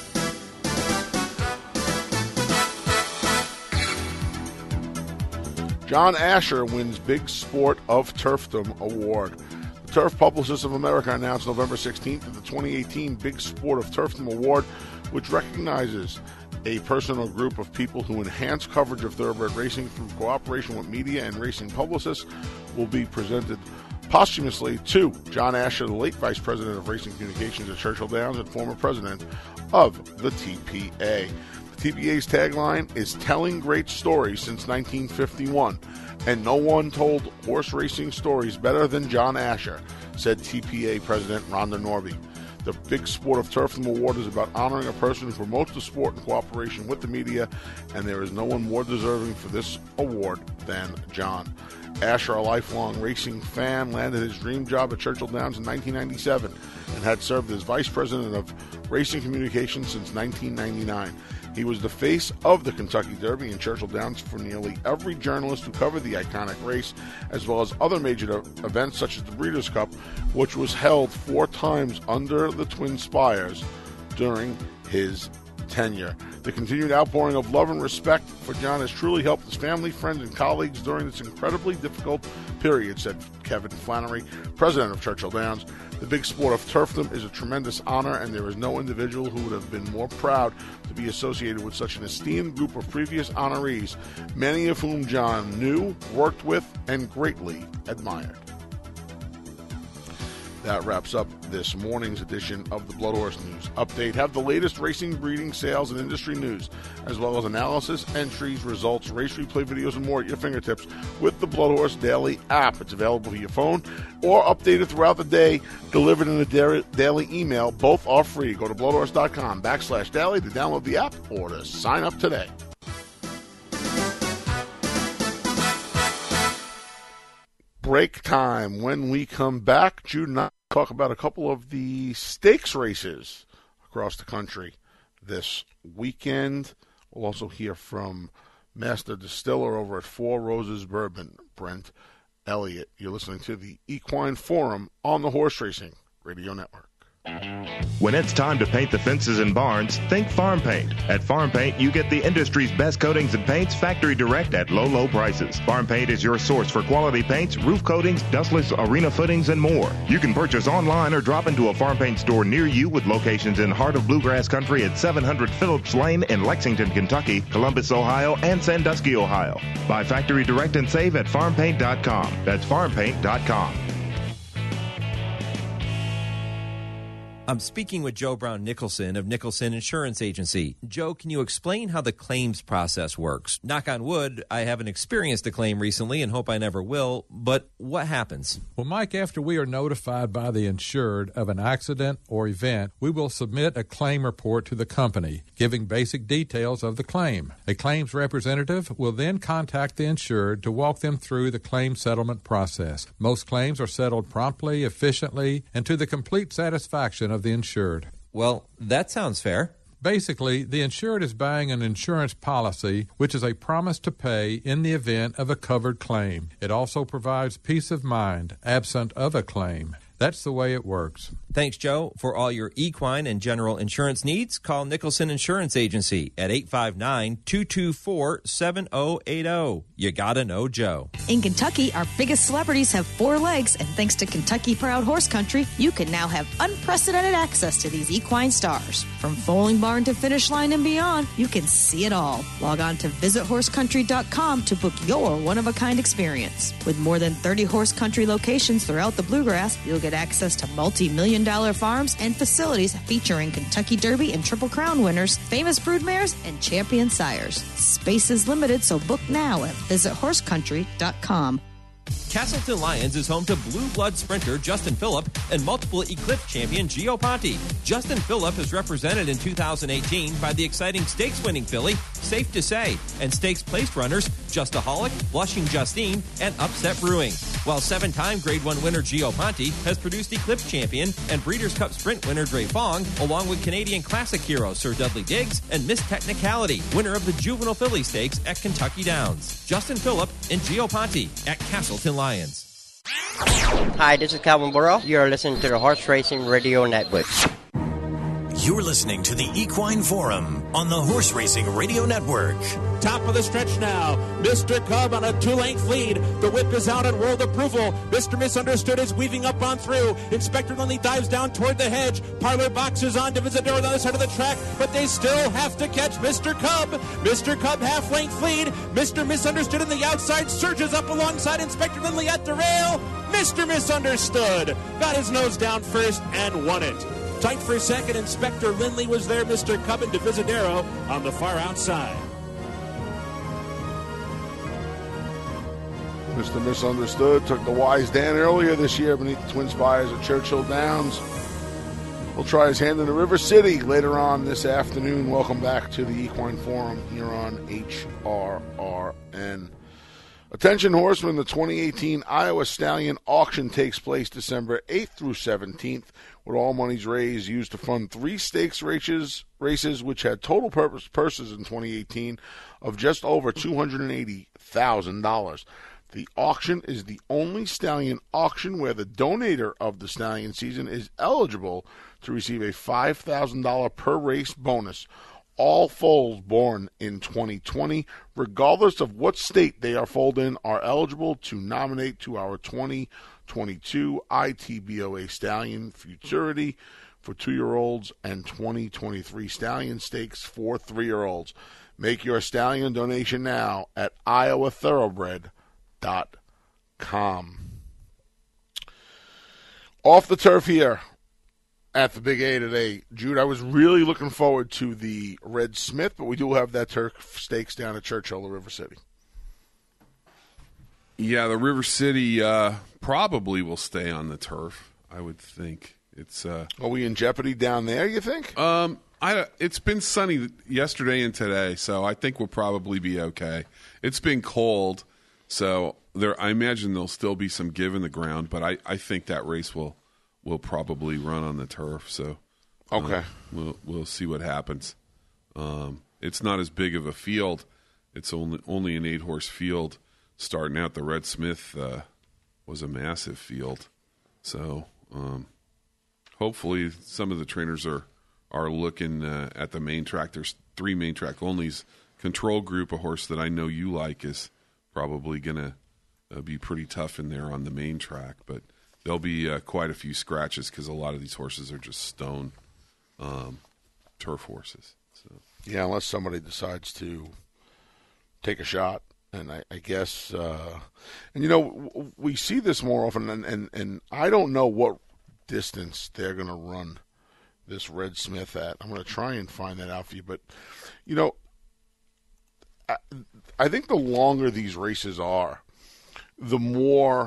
John Asher wins Big Sport of Turfdom Award. The Turf Publicists of America announced November 16th the 2018 Big Sport of Turfdom Award, which recognizes a person or group of people who enhance coverage of thoroughbred racing through cooperation with media and racing publicists, will be presented posthumously to John Asher, the late Vice President of Racing Communications at Churchill Downs and former President of the TPA. The TPA's tagline is "Telling Great Stories Since 1951, and no one told horse racing stories better than John Asher," said TPA President Rhonda Norby. The Big Sport of Turfdom Award is about honoring a person who promotes the sport in cooperation with the media, and there is no one more deserving for this award than John. Asher, a lifelong racing fan, landed his dream job at Churchill Downs in 1997 and had served as Vice President of Racing Communications since 1999. He was the face of the Kentucky Derby and Churchill Downs for nearly every journalist who covered the iconic race, as well as other major events such as the Breeders' Cup, which was held 4 times under the Twin Spires during his tenure. The continued outpouring of love and respect for John has truly helped his family, friends, and colleagues during this incredibly difficult period, said Kevin Flannery, president of Churchill Downs. The Big Sport of Turfdom is a tremendous honor, and there is no individual who would have been more proud to be associated with such an esteemed group of previous honorees, many of whom John knew, worked with, and greatly admired. That wraps up this morning's edition of the Blood Horse News Update. Have the latest racing, breeding, sales, and industry news, as well as analysis, entries, results, race replay videos, and more at your fingertips with the Blood Horse Daily app. It's available for your phone or updated throughout the day, delivered in a daily email. Both are free. Go to bloodhorse.com/daily to download the app or to sign up today. Break time. When we come back, Jude and I talk about a couple of the stakes races across the country this weekend. We'll also hear from Master Distiller over at Four Roses Bourbon, Brent Elliott. You're listening to the Equine Forum on the Horse Racing Radio Network. When it's time to paint the fences and barns, think Farm Paint. At Farm Paint, you get the industry's best coatings and paints factory direct at low, low prices. Farm Paint is your source for quality paints, roof coatings, dustless arena footings, and more. You can purchase online or drop into a Farm Paint store near you with locations in Heart of Bluegrass Country at 700 Phillips Lane in Lexington, Kentucky, Columbus, Ohio, and Sandusky, Ohio. Buy factory direct and save at farmpaint.com. That's farmpaint.com. I'm speaking with Joe Brown Nicholson of Nicholson Insurance Agency. Joe, can you explain how the claims process works? Knock on wood, I haven't experienced a claim recently and hope I never will, but what happens? Well, Mike, after we are notified by the insured of an accident or event, we will submit a claim report to the company, giving basic details of the claim. A claims representative will then contact the insured to walk them through the claim settlement process. Most claims are settled promptly, efficiently, and to the complete satisfaction of the insured. Well, that sounds fair. Basically, the insured is buying an insurance policy, which is a promise to pay in the event of a covered claim. It also provides peace of mind, absent of a claim. That's the way it works. Thanks, Joe. For all your equine and general insurance needs, call Nicholson Insurance Agency at 859-224-7080. You gotta know Joe. In Kentucky, our biggest celebrities have 4 legs, and thanks to Kentucky Proud Horse Country, you can now have unprecedented access to these equine stars. From foaling barn to finish line and beyond, you can see it all. Log on to visithorseCountry.com to book your one-of-a-kind experience. With more than 30 horse country locations throughout the Bluegrass, you'll get access to multi-million-dollar farms and facilities featuring Kentucky Derby and Triple Crown winners, famous broodmares, and champion sires. Space is limited, so book now at visithorseCountry.com. Castleton Lions is home to blue blood sprinter Justin Phillip and multiple Eclipse champion Gio Ponte. Justin Phillip is represented in 2018 by the exciting stakes-winning filly, Safe to Say, and stakes-placed runners Justaholic, Blushing Justine, and Upset Brewing. While 7-time Grade 1 winner Gio Ponte has produced Eclipse champion and Breeders' Cup Sprint winner Dre Fong, along with Canadian Classic hero Sir Dudley Diggs and Miss Technicality, winner of the Juvenile Filly Stakes at Kentucky Downs. Justin Phillip and Gio Ponte at Castleton Lions. Hi, this is Calvin Burrow. You're listening to the Horse Racing Radio Network. You're listening to the Equine Forum on the Horse Racing Radio Network. Top of the stretch now. Mr. Cub on a 2-length lead. The whip is out on world approval. Mr. Misunderstood is weaving up on through. Inspector Lindley dives down toward the hedge. Parlor Box is on to Visadero on the other side of the track, but they still have to catch Mr. Cub. Mr. Cub half-length lead. Mr. Misunderstood on the outside surges up alongside Inspector Lindley at the rail. Mr. Misunderstood got his nose down first and won it. Tight for second, Inspector Lindley was there. Mr. Cub and Divisadero on the far outside. Mr. Misunderstood took the Wise Dan earlier this year beneath the Twin Spires at Churchill Downs. We'll try his hand in the River City later on this afternoon. Welcome back to the Equine Forum here on HRRN. Attention horsemen, the 2018 Iowa Stallion Auction takes place December 8th through 17th, with all monies raised used to fund 3 stakes races which had total purses in 2018 of just over $280,000. The auction is the only stallion auction where the donator of the stallion season is eligible to receive a $5,000 per race bonus. All foals born in 2020, regardless of what state they are foaled in, are eligible to nominate to our 2022 ITBOA Stallion Futurity for 2-year-olds and 2023 Stallion Stakes for 3-year-olds. Make your stallion donation now at iowathoroughbred.com. Off the turf here at the Big A today, Jude, I was really looking forward to the Red Smith, but we do have that turf stakes down at Churchill, the River City. Yeah, the River City probably will stay on the turf, I would think. It's Are we in jeopardy down there, you think? It's been sunny yesterday and today, so I think we'll probably be okay. It's been cold, so I imagine there'll still be some give in the ground, but I think that race will probably run on the turf. So okay, we'll see what happens. It's not as big of a field. It's only an 8-horse field. Starting out, the Red Smith was a massive field. So hopefully some of the trainers are looking at the main track. There's 3 main track onlys. Control Group, a horse that I know you like, is probably going to be pretty tough in there on the main track. But there'll be quite a few scratches because a lot of these horses are just stone turf horses. So. Yeah, unless somebody decides to take a shot. And I guess, we see this more often, and I don't know what distance they're going to run this Red Smith at. I'm going to try and find that out for you. But, I think the longer these races are, the more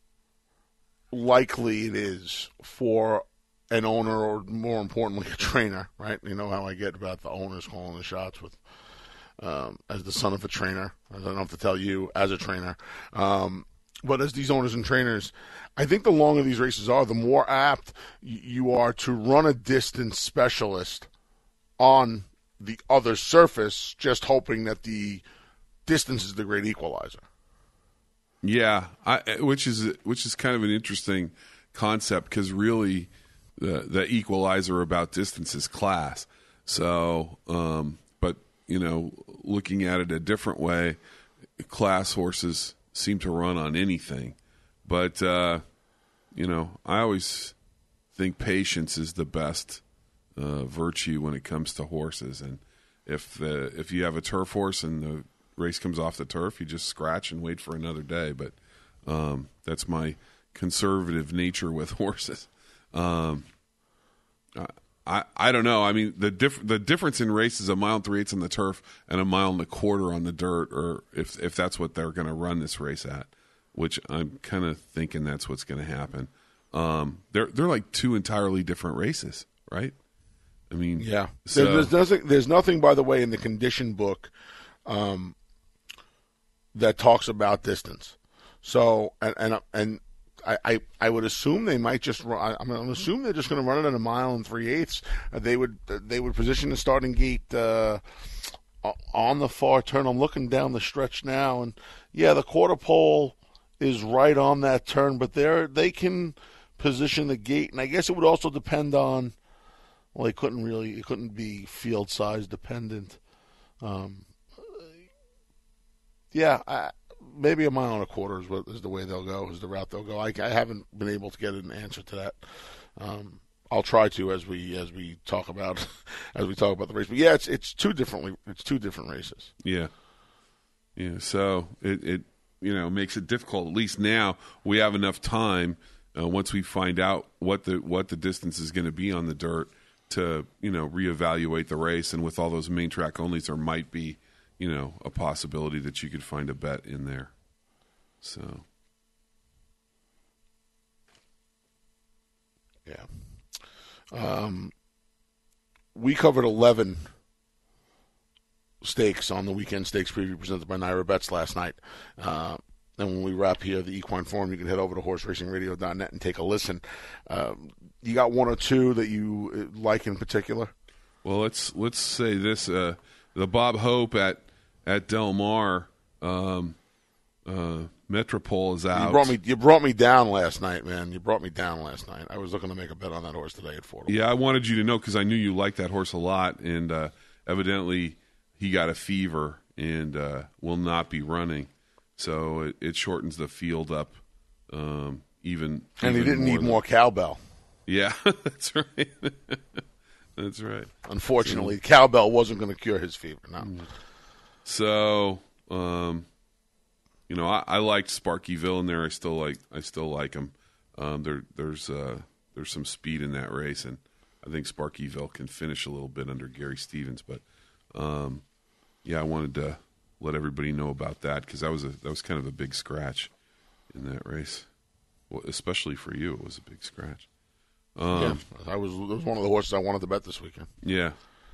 likely it is for an owner, or more importantly, a trainer, right? You know how I get about the owners calling the shots with, as the son of a trainer. I don't have to tell you as a trainer. But as these owners and trainers, I think the longer these races are, the more apt you are to run a distance specialist on the other surface, just hoping that the distance is the great equalizer. Yeah, which is kind of an interesting concept, because really the equalizer about distance is class. So, but looking at it a different way, class horses seem to run on anything. But I always think patience is the best virtue when it comes to horses. And if you have a turf horse and the race comes off the turf, you just scratch and wait for another day. But that's my conservative nature with horses. I don't know. I mean, the difference in races, 1 3/8 on the turf and 1 1/4 on the dirt, or if that's what they're going to run this race at, which I'm kind of thinking that's what's going to happen. They're like 2 entirely different races, right? I mean, yeah. So, there's nothing, by the way, in the condition book that talks about distance. So and I would assume they might just run. I'm going to assume they're just going to run it at 1 3/8. They would position the starting gate on the far turn. I'm looking down the stretch now, and yeah, the quarter pole is right on that turn, but they can position the gate, and I guess it would also depend on. Well, it couldn't be field size dependent. Maybe 1 1/4 is the way they'll go, is the route they'll go. I haven't been able to get an answer to that. I'll try to as we talk about the race. But yeah, it's two different races. Yeah. So it makes it difficult. At least now we have enough time once we find out what the distance is going to be on the dirt to reevaluate the race. And with all those main track onlys, there might be a possibility that you could find a bet in there. So, yeah. We covered 11 stakes on the weekend stakes preview presented by Naira Bets last night. And when we wrap here, the Equine Forum, you can head over to horseracingradio.net and take a listen. You got 1 or 2 that you like in particular? Well, let's say this: the Bob Hope at Del Mar, Metropole is out. You brought me down last night, man. You brought me down last night. I was looking to make a bet on that horse today at 4 to 1. Yeah, I wanted you to know because I knew you liked that horse a lot, and evidently he got a fever and will not be running. So it shortens the field up even. And he didn't need more cowbell. Yeah, that's right. That's right. Unfortunately, cowbell wasn't going to cure his fever. No. So, I liked Sparkyville in there. I still like him. There's some speed in that race, and I think Sparkyville can finish a little bit under Gary Stevens. But I wanted to let everybody know about that because that was kind of a big scratch in that race. Well, especially for you, it was a big scratch. It was one of the horses I wanted to bet this weekend. Yeah.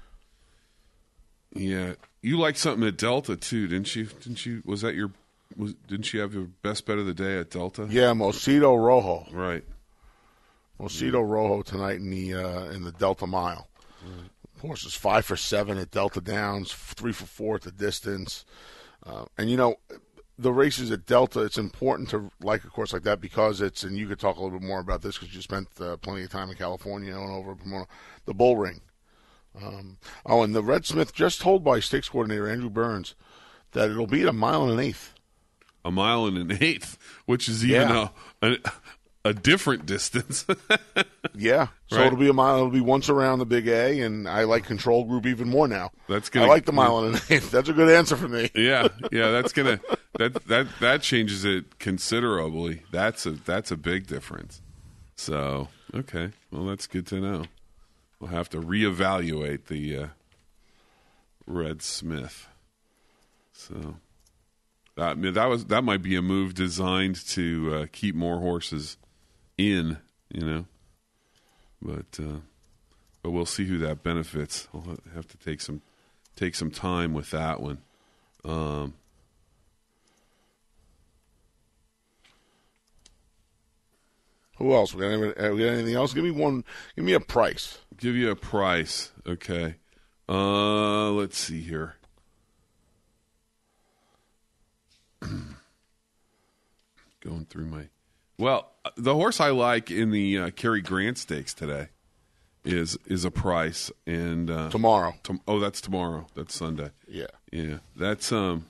Yeah, you liked something at Delta too, didn't you? Didn't you have your best bet of the day at Delta? Yeah, Mosito Rojo. Right. Mosito Rojo tonight in the Delta Mile. Right. Horse is 5 for 7 at Delta Downs, 3 for 4 at the distance, and the races at Delta, it's important to like a course like that because it's, and you could talk a little bit more about this because you spent plenty of time in California and over the Bull Ring. And the Red Smith just told by stakes coordinator Andrew Burns that it'll be at 1 1/8 miles. 1 1/8 miles, which is even a different distance. Yeah, so right. It'll be 1 mile. It'll be once around the Big A, and I like Control Group even more now. I like the 1 1/8 miles. That's a good answer for me. Yeah. That's gonna that changes it considerably. That's a big difference. So okay, well that's good to know. We'll have to reevaluate the Red Smith. So that might be a move designed to keep more horses in, but we'll see who that benefits. I'll have to take some time with that one. Who else? We got anything else? Give me a price. Give you a price. Okay. Let's see here. Going through the horse I like in the Cary Grant Stakes today is a price, and tomorrow. That's tomorrow. That's Sunday. Yeah. That's Ann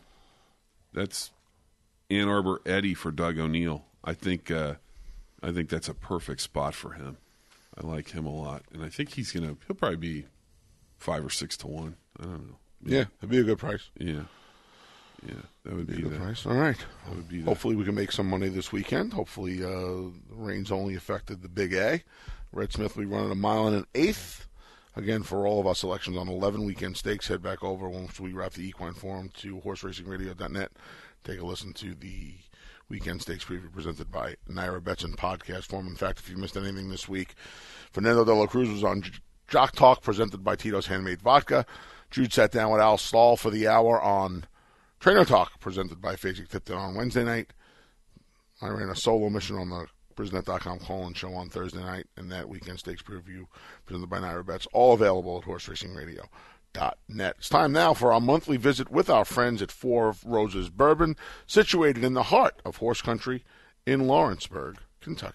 Arbor Eddie for Doug O'Neill. I think that's a perfect spot for him. I like him a lot, and I think he'll probably be 5 or 6 to 1. I don't know. Yeah, that'd be a good price. Yeah, that would be a good price. All right. That would be. Hopefully, we can make some money this weekend. Hopefully, the rain's only affected the Big A. Red Smith will be running 1 1/8 miles. Again, for all of our selections on 11 weekend stakes, head back over once we wrap the Equine Forum to horseracingradio.net. Take a listen to the Weekend Stakes preview presented by Naira Bets and Podcast Form. In fact, if you missed anything this week, Fernando de la Cruz was on Jock Talk presented by Tito's Handmade Vodka. Jude sat down with Al Stahl for the hour on Trainer Talk presented by Fasig Tipton on Wednesday night. I ran a solo mission on the Brisnet.com call-in show on Thursday night, and that Weekend Stakes preview presented by Naira Bets, all available at horseracingradio.net. It's time now for our monthly visit with our friends at Four Roses Bourbon, situated in the heart of horse country in Lawrenceburg, Kentucky.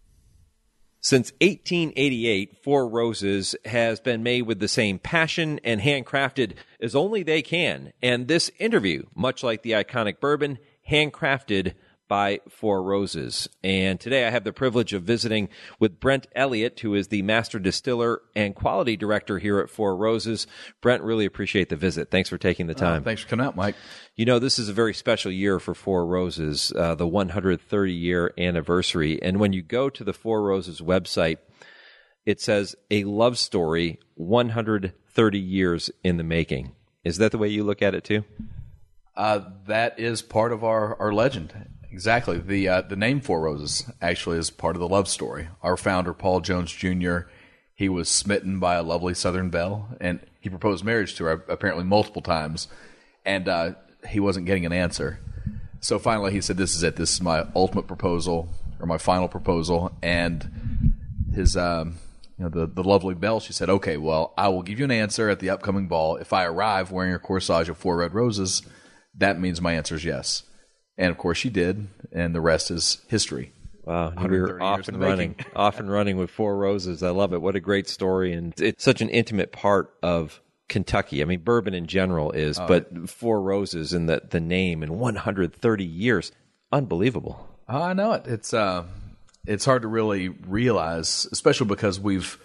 Since 1888, Four Roses has been made with the same passion and handcrafted as only they can. And this interview, much like the iconic bourbon, handcrafted by Four Roses. And today I have the privilege of visiting with Brent Elliott, who is the master distiller and quality director here at Four Roses. Brent, really appreciate the visit. Thanks for taking the time. Thanks for coming out, Mike. This is a very special year for Four Roses, the 130-year anniversary. And when you go to the Four Roses website, it says a love story 130 years in the making. Is that the way you look at it too? That is part of our legend. Exactly. The name Four Roses actually is part of the love story. Our founder, Paul Jones Jr., he was smitten by a lovely Southern belle, and he proposed marriage to her apparently multiple times, and he wasn't getting an answer. So finally he said, this is it. This is my ultimate proposal, or my final proposal. And his, the lovely belle, she said, okay, well, I will give you an answer at the upcoming ball. If I arrive wearing a corsage of 4 red roses, that means my answer is yes. And, of course, she did, and the rest is history. Wow, we were off and running with Four Roses. I love it. What a great story, and it's such an intimate part of Kentucky. I mean, bourbon in general is, but Four Roses and the name in 130 years, unbelievable. I know it. It's hard to really realize, especially because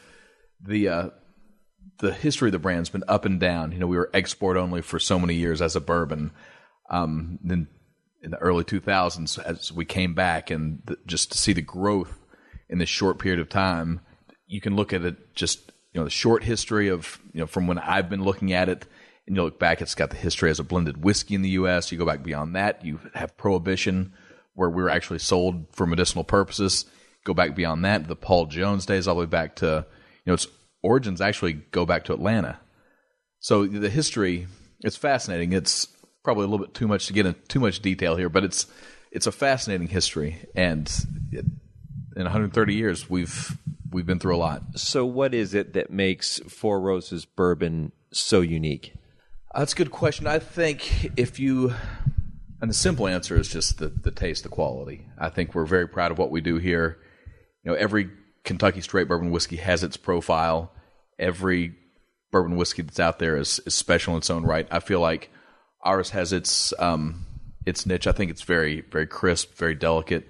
the history of the brand's been up and down. We were export only for so many years as a bourbon. Then in the early 2000s, as we came back, and just to see the growth in this short period of time, you can look at it just, the short history of, from when I've been looking at it, and you look back, it's got the history as a blended whiskey in the U.S. You go back beyond that, you have Prohibition, where we were actually sold for medicinal purposes. Go back beyond that, the Paul Jones days, all the way back to, its origins actually go back to Atlanta. So the history, it's fascinating. It's probably a little bit too much to get into too much detail here, but it's a fascinating history, and in 130 years we've been through a lot. So what is it that makes Four Roses bourbon so unique? That's a good question. I think if you And the simple answer is just the taste, the quality. I think we're very proud of what we do here. Every Kentucky straight bourbon whiskey has its profile. Every bourbon whiskey that's out there is special in its own right. I feel like ours has its niche. I think it's very, very crisp, very delicate,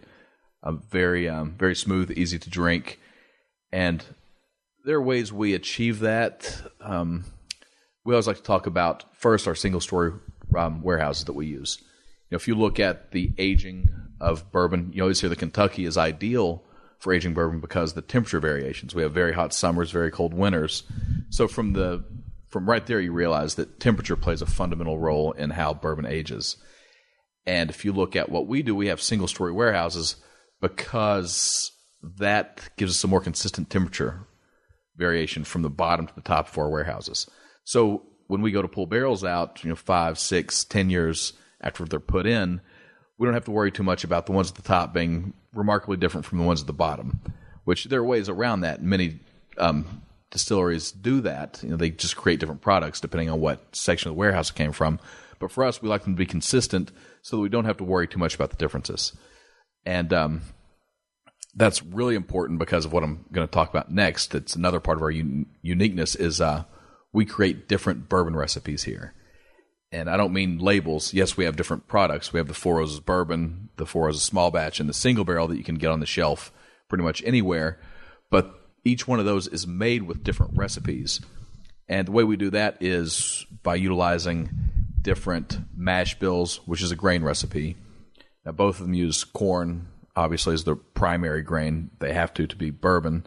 very smooth, easy to drink. And there are ways we achieve that. We always like to talk about, first, our single-story warehouses that we use. If you look at the aging of bourbon, you always hear that Kentucky is ideal for aging bourbon because of the temperature variations. We have very hot summers, very cold winters. So from right there, you realize that temperature plays a fundamental role in how bourbon ages. And if you look at what we do, we have single-story warehouses because that gives us a more consistent temperature variation from the bottom to the top of our warehouses. So when we go to pull barrels out, 5, 6, 10 years after they're put in, we don't have to worry too much about the ones at the top being remarkably different from the ones at the bottom, which there are ways around that. Many distilleries do that. They just create different products depending on what section of the warehouse it came from. But for us, we like them to be consistent so that we don't have to worry too much about the differences. And that's really important because of what I'm going to talk about next. It's another part of our uniqueness is we create different bourbon recipes here. And I don't mean labels. Yes, we have different products. We have the Four Roses Bourbon, the Four Roses Small Batch, and the Single Barrel that you can get on the shelf pretty much anywhere. But each one of those is made with different recipes. And the way we do that is by utilizing different mash bills, which is a grain recipe. Now, both of them use corn, obviously, as the primary grain. They have to be bourbon.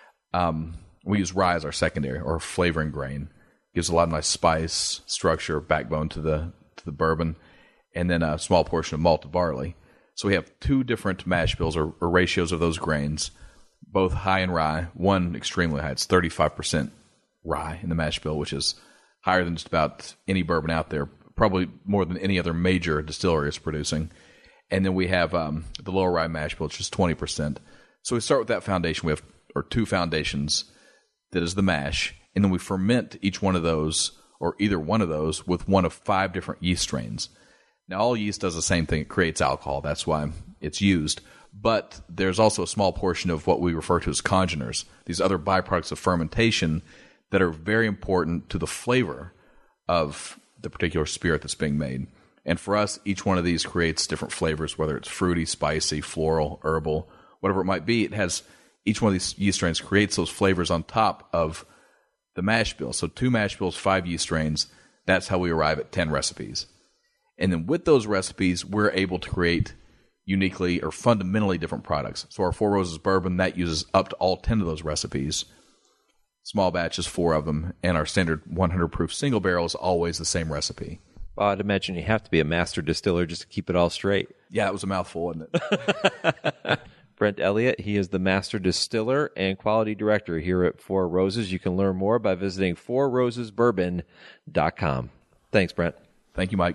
We use rye as our secondary or flavoring grain. Gives a lot of nice spice, structure, backbone to the bourbon, and then a small portion of malted barley. So we have two different mash bills or ratios of those grains, both high in rye. One extremely high. It's 35% rye in the mash bill, which is higher than just about any bourbon out there, probably more than any other major distillery is producing. And then we have the lower rye mash bill, which is 20%. So we start with that foundation. We have two foundations. That is the mash. And then we ferment each one of those, or either one of those, with one of 5 different yeast strains. Now, all yeast does the same thing. It creates alcohol. That's why it's used. But there's also a small portion of what we refer to as congeners, these other byproducts of fermentation that are very important to the flavor of the particular spirit that's being made. And for us, each one of these creates different flavors, whether it's fruity, spicy, floral, herbal, whatever it might be. Each one of these yeast strains creates those flavors on top of the mash bill. So 2 mash bills, 5 yeast strains. That's how we arrive at 10 recipes. And then with those recipes, we're able to create uniquely or fundamentally different products. So our Four Roses Bourbon, that uses up to all 10 of those recipes. Small batch is 4 of them. And our standard 100 proof single barrel is always the same recipe. Well, I'd imagine you have to be a master distiller just to keep it all straight. Yeah, it was a mouthful, wasn't it? Brent Elliott, he is the master distiller and quality director here at Four Roses. You can learn more by visiting fourrosesbourbon.com. Thanks, Brent. Thank you, Mike.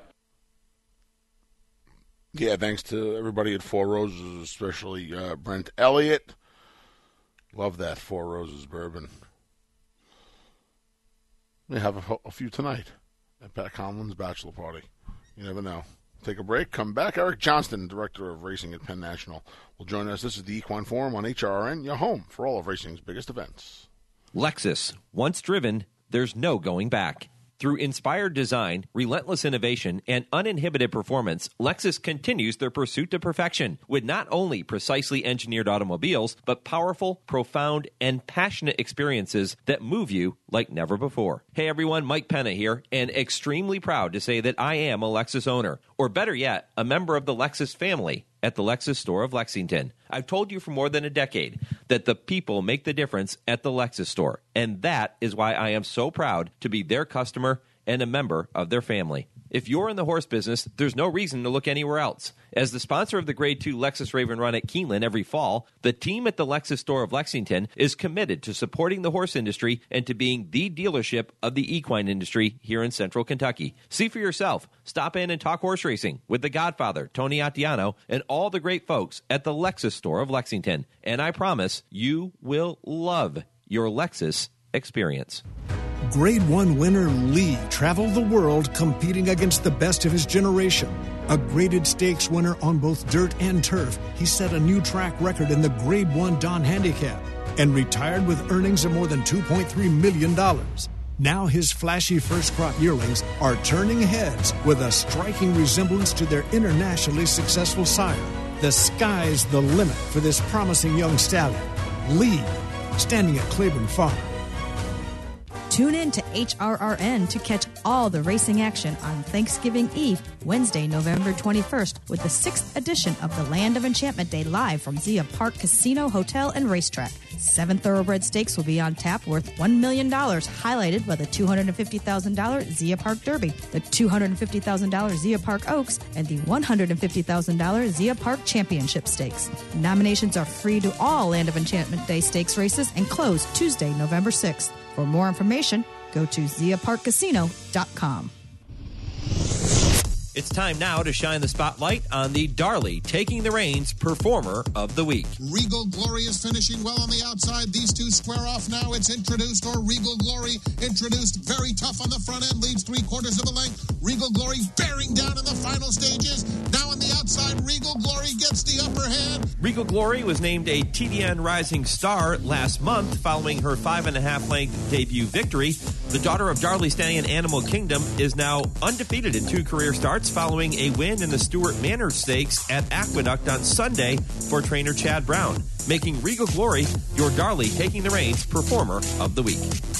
Yeah, thanks to everybody at Four Roses, especially Brent Elliott. Love that Four Roses Bourbon. We have a few tonight at Pat Conlon's bachelor party. You never know. Take a break, come back. Eric Johnston, Director of Racing at Penn National, will join us. This is the Equine Forum on HRN, your home for all of racing's biggest events. Lexus. Once driven, there's no going back. Through inspired design, relentless innovation, and uninhibited performance, Lexus continues their pursuit to perfection with not only precisely engineered automobiles, but powerful, profound, and passionate experiences that move you like never before. Hey everyone, Mike Penna here, and extremely proud to say that I am a Lexus owner, or better yet, a member of the Lexus family at the Lexus store of Lexington. I've told you for more than a decade that the people make the difference at the Lexus store, and that is why I am so proud to be their customer and a member of their family. If you're in the horse business, there's no reason to look anywhere else. As the sponsor of the Grade 2 Lexus Raven Run at Keeneland every fall, the team at the Lexus store of Lexington is committed to supporting the horse industry and to being the dealership of the equine industry here in central Kentucky. See for yourself. Stop in and talk horse racing with the Godfather, Tony Attiano, and all the great folks at the Lexus store of Lexington. And I promise you will love your Lexus experience. Grade 1 winner Lee traveled the world competing against the best of his generation. A graded stakes winner on both dirt and turf, he set a new track record in the Grade 1 Don Handicap and retired with earnings of more than $2.3 million. Now his flashy first crop yearlings are turning heads with a striking resemblance to their internationally successful sire. The sky's the limit for this promising young stallion. Lead, standing at Claiborne Farm. Tune in to HRRN to catch all the racing action on Thanksgiving Eve, Wednesday, November 21st, with the 6th edition of the Land of Enchantment Day live from Zia Park Casino, Hotel, and Racetrack. 7 thoroughbred stakes will be on tap worth $1 million, highlighted by the $250,000 Zia Park Derby, the $250,000 Zia Park Oaks, and the $150,000 Zia Park Championship Stakes. Nominations are free to all Land of Enchantment Day stakes races and close Tuesday, November 6th. For more information, go to ziaparkcasino.com. It's time now to shine the spotlight on the Darley Taking the Reins Performer of the Week. Regal Glory is finishing well on the outside. These two square off now. It's Introduced, or Regal Glory. Introduced, very tough on the front end, leads 3/4 of a length. Regal Glory bearing down in the final stages. Now on the outside, Regal Glory gets the upper hand. Regal Glory was named a TDN Rising Star last month following her 5.5 length debut victory. The daughter of Darley Stallion Animal Kingdom is now undefeated in 2 career starts following a win in the Stuart Manor Stakes at Aqueduct on Sunday for trainer Chad Brown, making Regal Glory your Darley Taking the Reins Performer of the Week.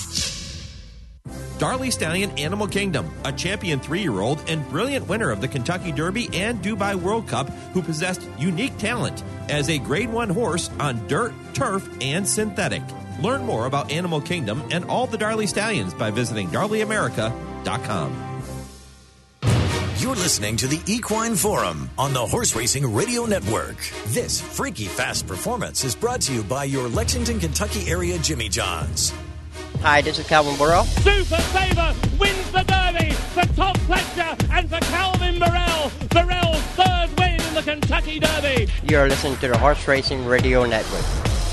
Darley Stallion Animal Kingdom, a champion 3-year-old and brilliant winner of the Kentucky Derby and Dubai World Cup, who possessed unique talent as a Grade 1 horse on dirt, turf, and synthetic. Learn more about Animal Kingdom and all the Darley Stallions by visiting DarleyAmerica.com. You're listening to the Equine Forum on the Horse Racing Radio Network. This freaky fast performance is brought to you by your Lexington, Kentucky area Jimmy John's. Hi, this is Calvin Burrell. Super Saver wins the Derby for Tom Fletcher and for Calvin Burrell. Burrell's 3rd win in the Kentucky Derby. You're listening to the Horse Racing Radio Network.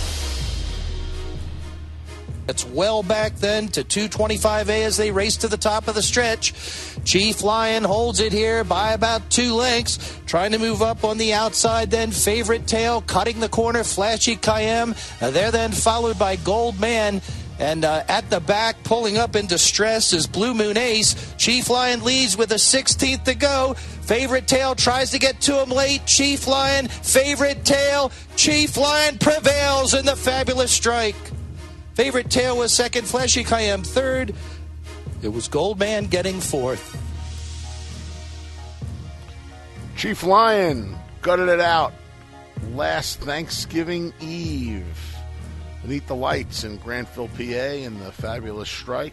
It's well back then to 225A as they race to the top of the stretch. Chief Lion holds it here by about 2 lengths, trying to move up on the outside. Then Favorite Tail cutting the corner, Flashy Cayenne. They're then followed by Gold Man. And at the back, pulling up in distress, is Blue Moon Ace. Chief Lion leads with a 16th to go. Favorite Tail tries to get to him late. Chief Lion, Favorite Tail. Chief Lion prevails in the Fabulous Strike. Favorite Tail was second, Flashy Cayenne 3rd. It was Goldman getting 4th. Chief Lion gutted it out last Thanksgiving Eve. Beneath the Lights in Grantville, PA, in the Fabulous Strike.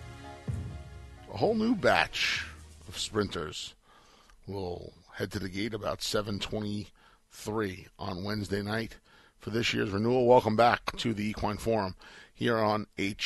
A whole new batch of sprinters will head to the gate about 7:23 on Wednesday night for this year's renewal. Welcome back to the Equine Forum here on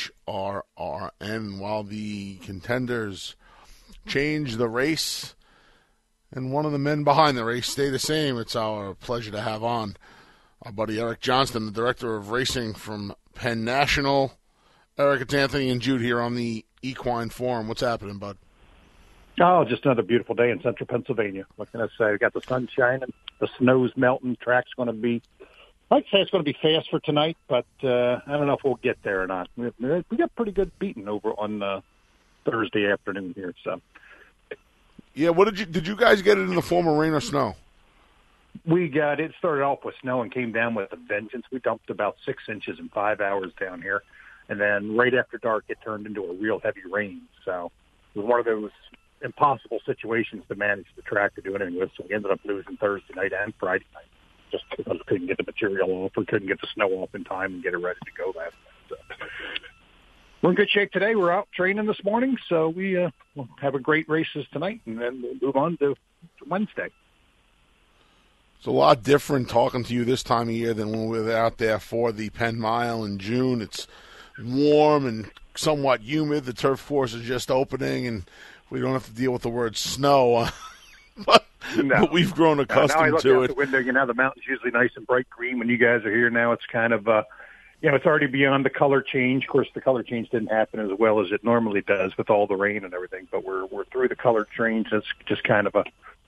HRRN. While the contenders change the race and one of the men behind the race stay the same, it's our pleasure to have on our buddy Eric Johnston, the director of racing from Penn National. Eric, it's Anthony and Jude here on the Equine Forum. What's happening, bud? Oh, just another beautiful day in central Pennsylvania. What can I say? We got the sun shining, the snow's melting, track's going to be, I'd say it's going to be fast for tonight, but I don't know if we'll get there or not. We got pretty good beating over on Thursday afternoon here. So, yeah, what did you guys get it in the form of rain or snow? We got it. Started off with snow and came down with a vengeance. We dumped about 6 inches in 5 hours down here, and then right after dark, it turned into a real heavy rain. So it was one of those impossible situations to manage the track to do anything with. So we ended up losing Thursday night and Friday night just because we couldn't get the material off or couldn't get the snow off in time and get it ready to go last night. So we're in good shape today. We're out training this morning, so we'll have a great races tonight, and then we'll move on to Wednesday. It's a lot different talking to you this time of year than when we were out there for the Penn Mile in June. It's warm and somewhat humid. The turf course is just opening, and we don't have to deal with the word snow. But we've grown accustomed now I look to out it. the window, the mountain's usually nice and bright green when you guys are here. Now it's kind of, it's already beyond the color change. Of course, the color change didn't happen as well as it normally does with all the rain and everything. But we're through the color change. It's just kind of a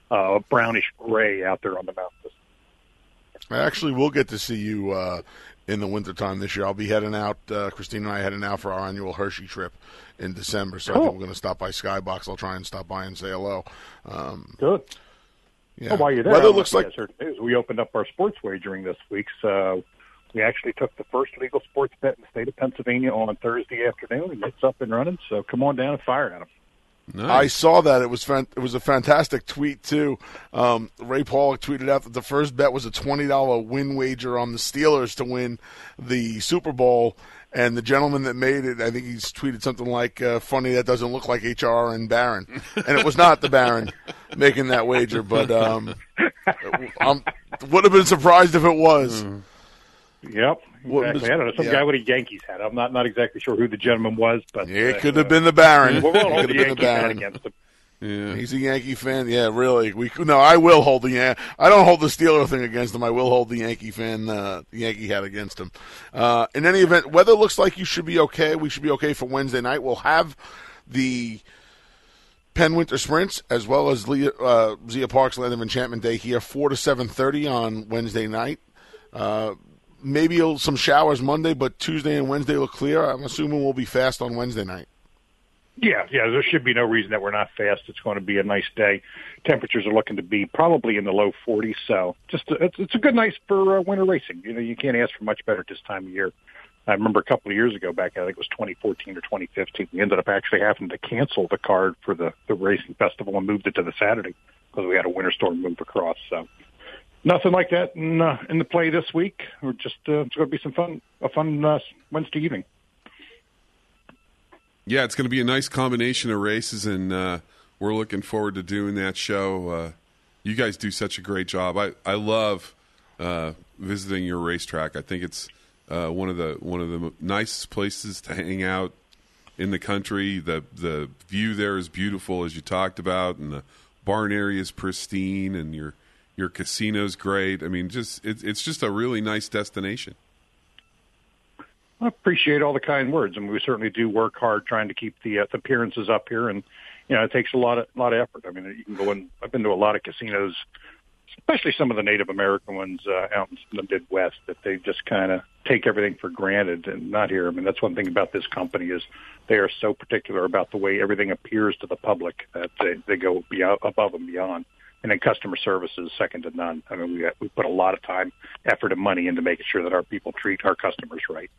brownish gray out there on the mountains. I actually will get to see you in the wintertime this year. I'll be heading out, Christine and I are heading out for our annual Hershey trip in December, so I think we're going to stop by Skybox. I'll try and stop by and say hello. Good. Yeah. Well, while you're there, Weather looks like we opened up our sports wagering this week, so we actually took the first legal sports bet in the state of Pennsylvania on Thursday afternoon, and it's up and running, so come on down and fire at them. Nice. I saw that. It was a fantastic tweet, too. Ray Pollock tweeted out that the first bet was a $20 win wager on the Steelers to win the Super Bowl, and the gentleman that made it, I think he's tweeted something like, funny, that doesn't look like HR and Barron. And it was not the Barron making that wager, but I would have been surprised if it was. Yep, exactly. I don't know, some guy with a Yankees hat. I'm not exactly sure who the gentleman was, but it could have been the Baron. We'll hold Could the have been Yankee the Baron fan against him. Yeah. He's a Yankee fan. Yeah, really. I will hold I don't hold the Steeler thing against him. I will hold the Yankee fan, the Yankee hat against him. In any event, weather looks like you should be okay. We should be okay for Wednesday night. We'll have the Penn Winter Sprints as well as Zia Park's Land of Enchantment Day here, 4 to 7:30 on Wednesday night. Maybe some showers Monday, but Tuesday and Wednesday look clear. I'm assuming we'll be fast on Wednesday night. Yeah, there should be no reason that we're not fast. It's going to be a nice day. Temperatures are looking to be probably in the low 40s, so it's a good night for winter racing. You can't ask for much better at this time of year. I remember a couple of years ago, back I think it was 2014 or 2015, we ended up actually having to cancel the card for the racing festival and moved it to the Saturday because we had a winter storm move across. So nothing like that in the play this week. We're just it's going to be a fun Wednesday evening. Yeah, it's going to be a nice combination of races, and we're looking forward to doing that show. You guys do such a great job. I love visiting your racetrack. I think it's one of the nicest places to hang out in the country. The view there is beautiful, as you talked about, and the barn area is pristine, and your casino's great. I mean, it's just a really nice destination. I appreciate all the kind words, and we certainly do work hard trying to keep the appearances up here, and it takes a lot of effort. I mean, you can go in. I've been to a lot of casinos, especially some of the Native American ones out in the Midwest, that they just kind of take everything for granted, and not here. I mean, that's one thing about this company is they are so particular about the way everything appears to the public that they go above and beyond. And then customer service is second to none. I mean, we put a lot of time, effort, and money into making sure that our people treat our customers right.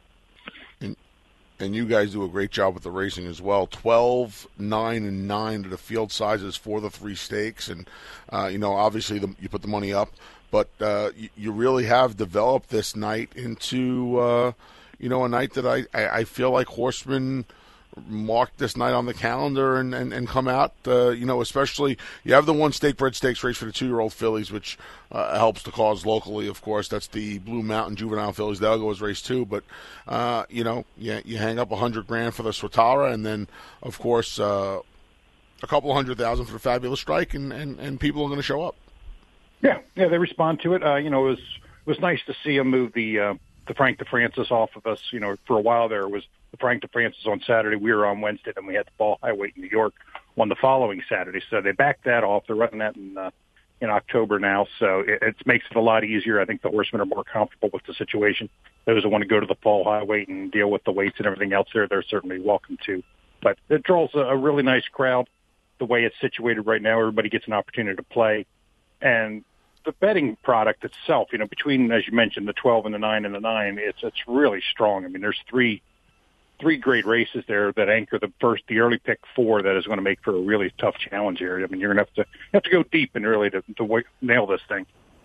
And you guys do a great job with the racing as well. 12, 9, and 9 to the field sizes for the 3 stakes. And, obviously you put the money up. But you really have developed this night into, a night that I feel like horsemen mark this night on the calendar and come out, especially you have the one Stakebred Stakes race for the 2-year-old fillies, which helps the cause locally, of course. That's the Blue Mountain Juvenile Fillies. They'll go as race 2, but, you hang up $100,000 for the Swatara, and then, of course, a couple $100,000 for the Fabulous Strike, and people are going to show up. Yeah, they respond to it. It was nice to see them move the Frank DeFrancis off of us. For a while there was the Frank DeFrancis on Saturday. We were on Wednesday, and we had the Fall Highway in New York on the following Saturday. So they backed that off. They're running that in October now, so it makes it a lot easier. I think the horsemen are more comfortable with the situation. Those who want to go to the Fall Highway and deal with the weights and everything else there, they're certainly welcome to. But it draws a really nice crowd. The way it's situated right now, everybody gets an opportunity to play. And the betting product itself, between, as you mentioned, the 12 and the 9 and the 9, it's really strong. I mean, there's three great races there that anchor the early pick 4 that is going to make for a really tough challenge here. I mean, you're going to have to go deep and really to nail this thing.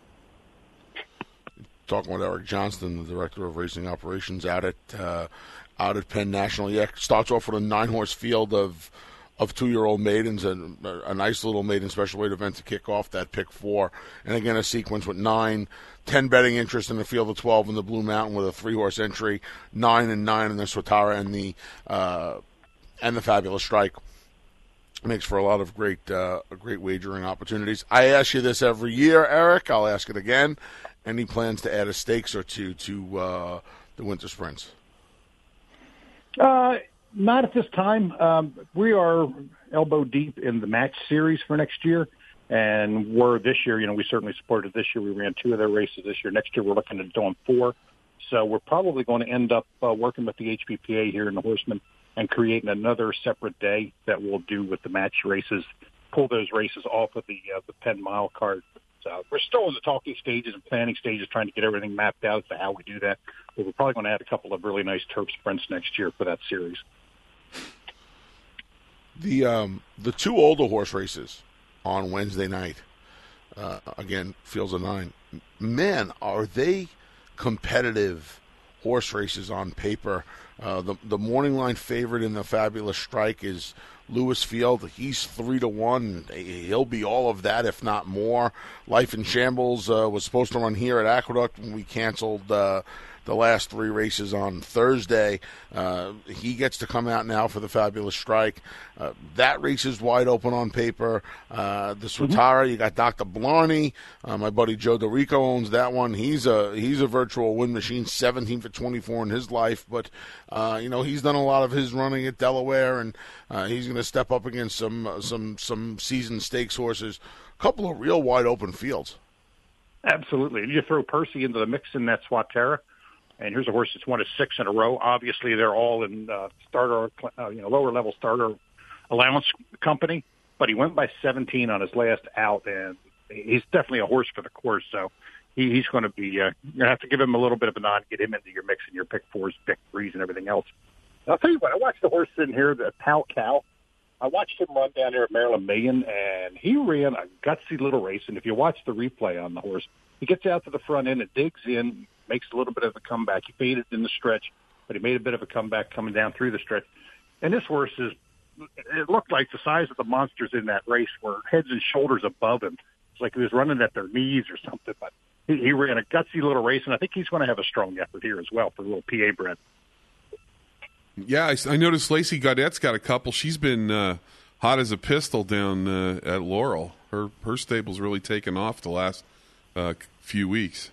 Talking with Eric Johnston, the director of racing operations out at Penn National. Yeah, starts off with a 9-horse field of 2-year-old maidens and a nice little maiden special weight event to kick off that pick 4. And again, a sequence with 9, 10 betting interest in the field of 12 in the Blue Mountain with a 3-horse entry, 9 and 9 in the Swatara and the Fabulous Strike. Makes for a lot of great wagering opportunities. I ask you this every year, Eric. I'll ask it again. Any plans to add a stakes or two to the Winter Sprints? Not at this time. We are elbow deep in the match series for next year, And we're this year, we certainly supported this year. We ran 2 of their races this year. Next year, we're looking at doing 4. So we're probably going to end up working with the HPPA here in the Horseman and creating another separate day that we'll do with the match races, pull those races off of the Penn Mile card. So we're still in the talking stages and planning stages, trying to get everything mapped out as to how we do that. But we're probably going to add a couple of really nice turf sprints next year for that series. The 2 older horse races on Wednesday night, again, Fields of 9. Man, are they competitive horse races on paper. The morning line favorite in the Fabulous Strike is Lewis Field. He's 3-1. He'll be all of that, if not more. Life in Shambles was supposed to run here at Aqueduct when we canceled the last 3 races on Thursday. He gets to come out now for the Fabulous Strike. That race is wide open on paper. The Swatara, you got Dr. Blarney. My buddy Joe DeRico owns that one. He's a virtual win machine, 17 for 24 in his life. But, he's done a lot of his running at Delaware, and he's going to step up against some seasoned stakes horses. A couple of real wide open fields. Absolutely. And you throw Percy into the mix in that Swatara, and here's a horse that's won 6 in a row. Obviously, they're all in starter, lower level starter allowance company. But he went by 17 on his last out, and he's definitely a horse for the course. So he's going to be. You're going to have to give him a little bit of a nod, get him into your mix and your pick 4s, pick 3s, and everything else. I'll tell you what. I watched the horse in here, the Pal Cal. I watched him run down there at Maryland Million, and he ran a gutsy little race. And if you watch the replay on the horse, he gets out to the front end and digs in, makes a little bit of a comeback. He faded in the stretch, but he made a bit of a comeback coming down through the stretch. And this horse it looked like the size of the monsters in that race were heads and shoulders above him. It's like he was running at their knees or something. But he ran a gutsy little race, and I think he's going to have a strong effort here as well for a little PA bred. Yeah, I noticed Lacey Gaudette's got a couple. She's been hot as a pistol down at Laurel. Her stable's really taken off the last few weeks.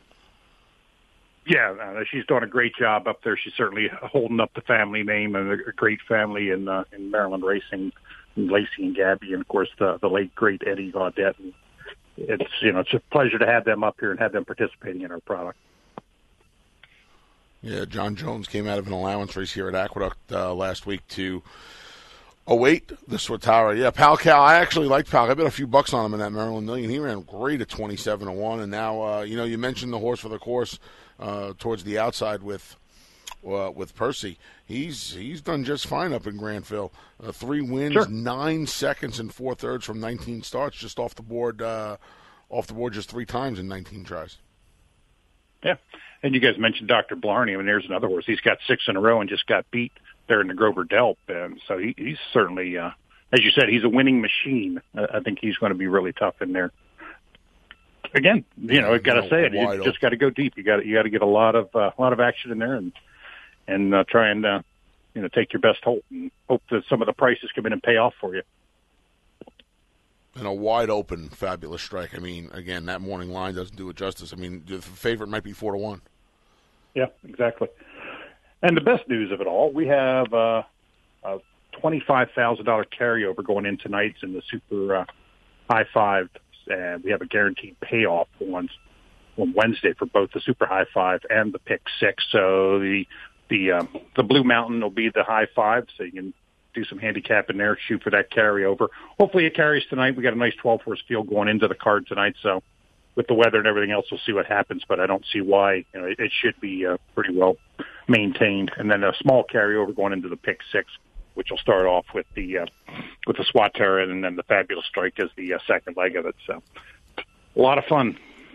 Yeah, she's doing a great job up there. She's certainly holding up the family name and a great family in Maryland racing. And Lacey and Gabby, and of course the late great Eddie Gaudette. And it's a pleasure to have them up here and have them participating in our product. Yeah, John Jones came out of an allowance race here at Aqueduct last week to await the Swatara. Yeah, Pal Cal. I actually liked Pal. I bet a few bucks on him in that Maryland Million. He ran great at 27-1, and now you mentioned the horse for the course towards the outside with Percy. He's done just fine up in Granville. 3 wins, 9 seconds, and 4 thirds from 19 starts, just off the board just 3 times in 19 tries. Yeah. And you guys mentioned Dr. Blarney. I mean, there's another horse. He's got 6 in a row and just got beat there in the Grover Delp. And so he's certainly, as you said, he's a winning machine. I think he's going to be really tough in there. Again, I've got to say it. You just got to go deep. You got to get a lot of action in there and try and take your best hope and hope that some of the prices come in and pay off for you. And a wide open Fabulous Strike. I mean, again, that morning line doesn't do it justice. I mean, the favorite might be 4-1. Yeah, exactly. And the best news of it all, we have a $25,000 carryover going in tonight in the Super High Five, and we have a guaranteed payoff on Wednesday for both the Super High Five and the Pick 6. So the Blue Mountain will be the High Five, so you can do some handicapping there, shoot for that carryover. Hopefully it carries tonight. We got a nice 12-horse field going into the card tonight, so with the weather and everything else, we'll see what happens, but I don't see why. It should be pretty well maintained. And then a small carryover going into the Pick 6, which will start off with the Swatara and then the Fabulous Strike as the second leg of it. So a lot of fun.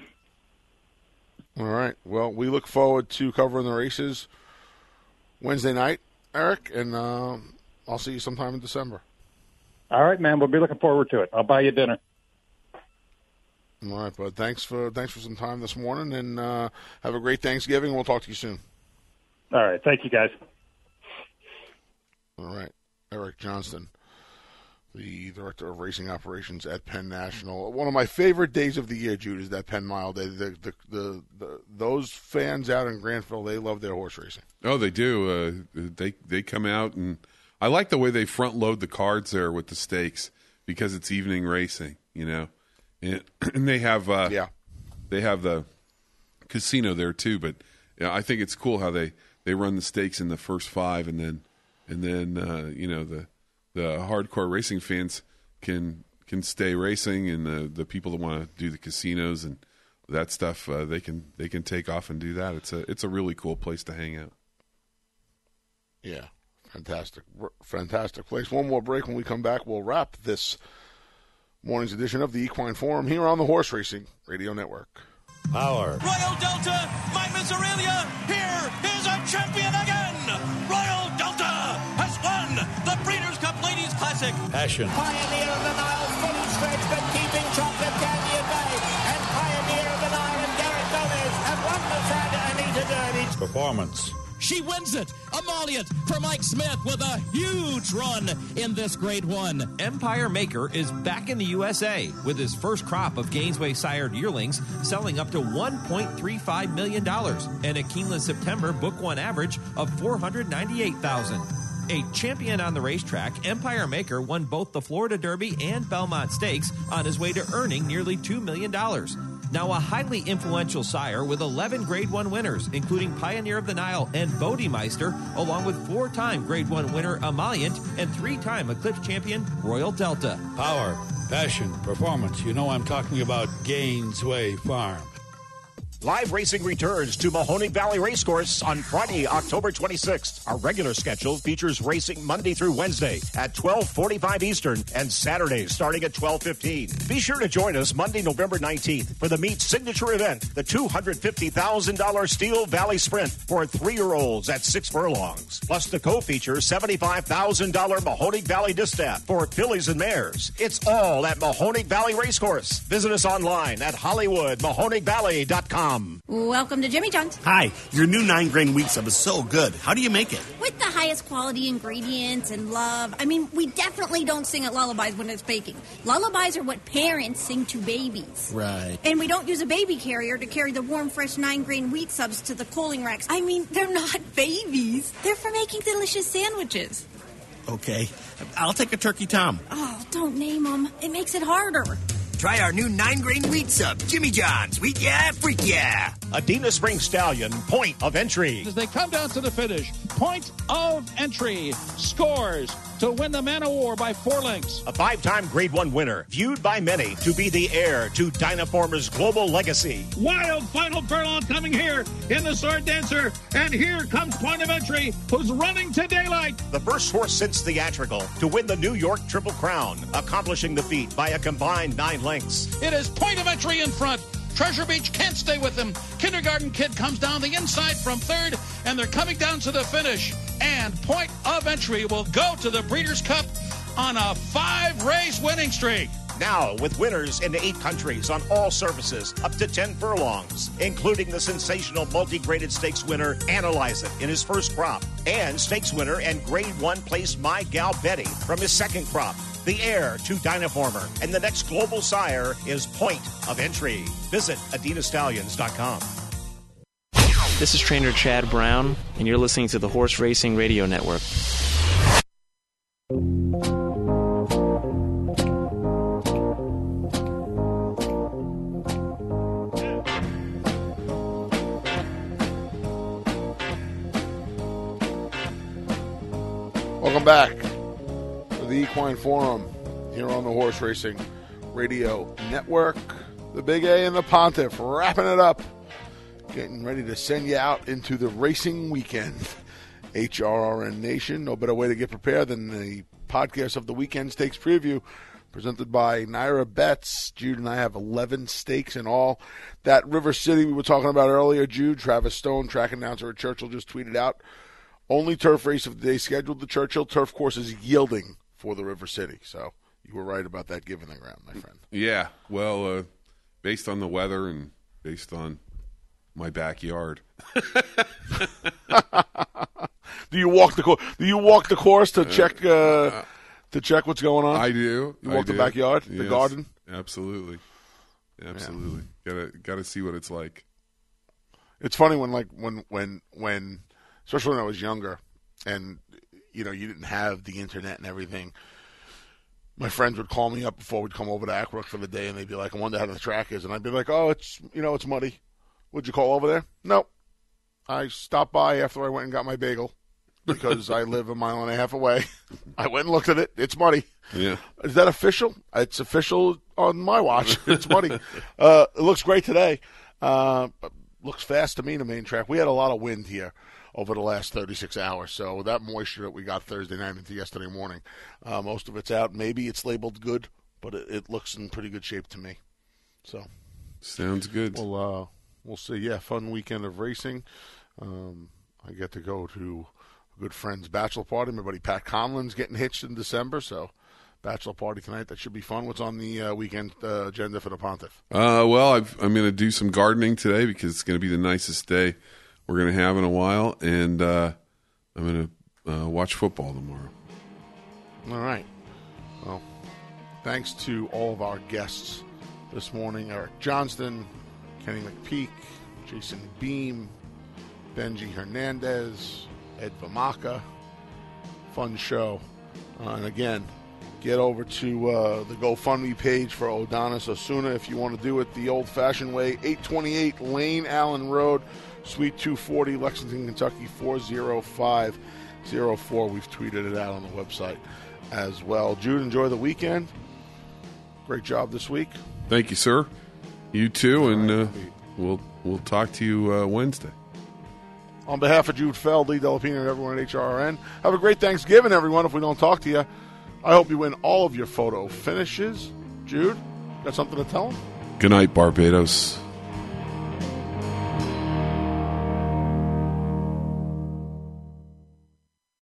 All right. Well, we look forward to covering the races Wednesday night, Eric, and I'll see you sometime in December. All right, man. We'll be looking forward to it. I'll buy you dinner. All right, bud. Thanks for some time this morning, and have a great Thanksgiving. We'll talk to you soon. All right. Thank you, guys. All right. Eric Johnston, the Director of Racing Operations at Penn National. One of my favorite days of the year, Jude, is that Penn Mile Day. Those fans out in Granville, they love their horse racing. Oh, they do. They come out, and I like the way they front load the cards there with the stakes because it's evening racing, and they have the casino there too. But I think it's cool how they run the stakes in the first 5, and then the hardcore racing fans can stay racing, and the people that want to do the casinos and that stuff they can take off and do that. It's a really cool place to hang out. Yeah, fantastic place. One more break. When we come back, we'll wrap this morning's edition of the Equine Forum here on the Horse Racing Radio Network. Power. Royal Delta, my Miss Aurelia, here is a champion again. Royal Delta has won the Breeders' Cup Ladies Classic. Passion. Pioneer of the Nile, fully stretched but keeping Chocolate Candy at bay. And Pioneer of the Nile and Garrett Gomez have won the Santa Anita Derby. Performance. She wins it. Emollient for Mike Smith with a huge run in this Grade 1. Empire Maker is back in the USA with his first crop of Gainesway sired yearlings selling up to $1.35 million and a Keeneland September Book 1 average of $498,000. A champion on the racetrack, Empire Maker won both the Florida Derby and Belmont Stakes on his way to earning nearly $2 million. Now a highly influential sire with 11 Grade 1 winners, including Pioneer of the Nile and Bodemeister, along with 4-time Grade 1 winner Emollient and 3-time Eclipse champion Royal Delta. Power, passion, performance. You know I'm talking about Gainesway Farm. Live racing returns to Mahoning Valley Racecourse on Friday, October 26th. Our regular schedule features racing Monday through Wednesday at 12:45 Eastern and Saturdays starting at 12:15. Be sure to join us Monday, November 19th for the meet signature event, the $250,000 Steel Valley Sprint for 3-year-olds at 6 furlongs. Plus the co-feature $75,000 Mahoning Valley Distaff for fillies and mares. It's all at Mahoning Valley Racecourse. Visit us online at HollywoodMahoningValley.com. Welcome to Jimmy John's. Hi, your new 9-grain wheat sub is so good. How do you make it? With the highest quality ingredients and love. I mean, we definitely don't sing at lullabies when it's baking. Lullabies are what parents sing to babies. Right. And we don't use a baby carrier to carry the warm, fresh 9-grain wheat subs to the cooling racks. I mean, they're not babies. They're for making delicious sandwiches. Okay, I'll take a Turkey Tom. Oh, don't name them. It makes it harder. Try our new 9-grain wheat sub, Jimmy John's. Wheat yeah, freak yeah. Adina Spring Stallion, point of entry. As they come down to the finish, point of entry, scores to win the Man of War by 4 lengths. A 5-time Grade 1 winner, viewed by many to be the heir to Dynaformer's global legacy. Wild final furlong coming here in the Sword Dancer, and here comes point of entry, who's running to daylight. The first horse since Theatrical to win the New York Triple Crown, accomplishing the feat by a combined 9 lengths. It is point of entry in front. Treasure Beach can't stay with him. Kindergarten Kid comes down the inside from 3rd, and they're coming down to the finish. And point of entry will go to the Breeders' Cup on a 5-race winning streak. Now, with winners in 8 countries on all surfaces, up to 10 furlongs, including the sensational multi-graded stakes winner, Analyze It, in his first crop, and stakes winner and Grade 1 place My Gal Betty from his second crop. The heir to Dynaformer, and the next global sire is point of entry. Visit AdinaStallions.com. This is trainer Chad Brown, and you're listening to the Horse Racing Radio Network. Welcome back to the Equine Forum here on the Horse Racing Radio Network. The Big A and the Pontiff wrapping it up, getting ready to send you out into the racing weekend. HRRN Nation, no better way to get prepared than the podcast of the Weekend Stakes Preview presented by Naira Bets. Jude and I have 11 stakes in all. That River City we were talking about earlier, Jude, Travis Stone, track announcer at Churchill, just tweeted out, only turf race of the day scheduled. The Churchill turf course is yielding for the River City. So you were right about that given the ground, my friend. Yeah, well, based on the weather and based on my backyard. Do you walk the course to check what's going on? I do. You walk the backyard, the garden. Absolutely. Yeah. Got to see what it's like. It's funny when especially when I was younger, and you didn't have the internet and everything. my friends would call me up before we'd come over to Ackbrook for the day, and they'd be like, I wonder how the track is. And I'd be like, oh, it's muddy. Would you call over there? No. I stopped by after I went and got my bagel because I live a mile and a half away. I went and looked at it. It's muddy. Yeah. Is that official? It's official on my watch. It's muddy. It looks great today. Looks fast to me, the main track. We had a lot of wind here over the last 36 hours. So that moisture that we got Thursday night into yesterday morning, most of it's out. Maybe it's labeled good, but it looks in pretty good shape to me. So sounds good. We'll see. Yeah, fun weekend of racing. I get to go to a good friend's bachelor party. My buddy Pat Conlon's getting hitched in December, so bachelor party tonight. That should be fun. What's on the weekend agenda for the Pontiff? Well, I'm going to do some gardening today because it's going to be the nicest day we're going to have in a while, and I'm going to watch football tomorrow. All right. Well, thanks to all of our guests this morning: Eric Johnston, Kenny McPeak, Jason Beam, Benji Hernandez, Ed Vamaka. Fun show. And again, get over to the GoFundMe page for Odanis Osuna if you want to do it the old-fashioned way. 828 Lane Allen Road, Suite 240, Lexington, Kentucky, 40504. We've tweeted it out on the website as well. Jude, enjoy the weekend. Great job this week. Thank you, sir. You too, and we'll talk to you Wednesday. On behalf of Jude Feld, Lee Delapina, and everyone at HRN, have a great Thanksgiving, everyone. If we don't talk to you, I hope you win all of your photo finishes. Jude, got something to tell them? Good night, Barbados.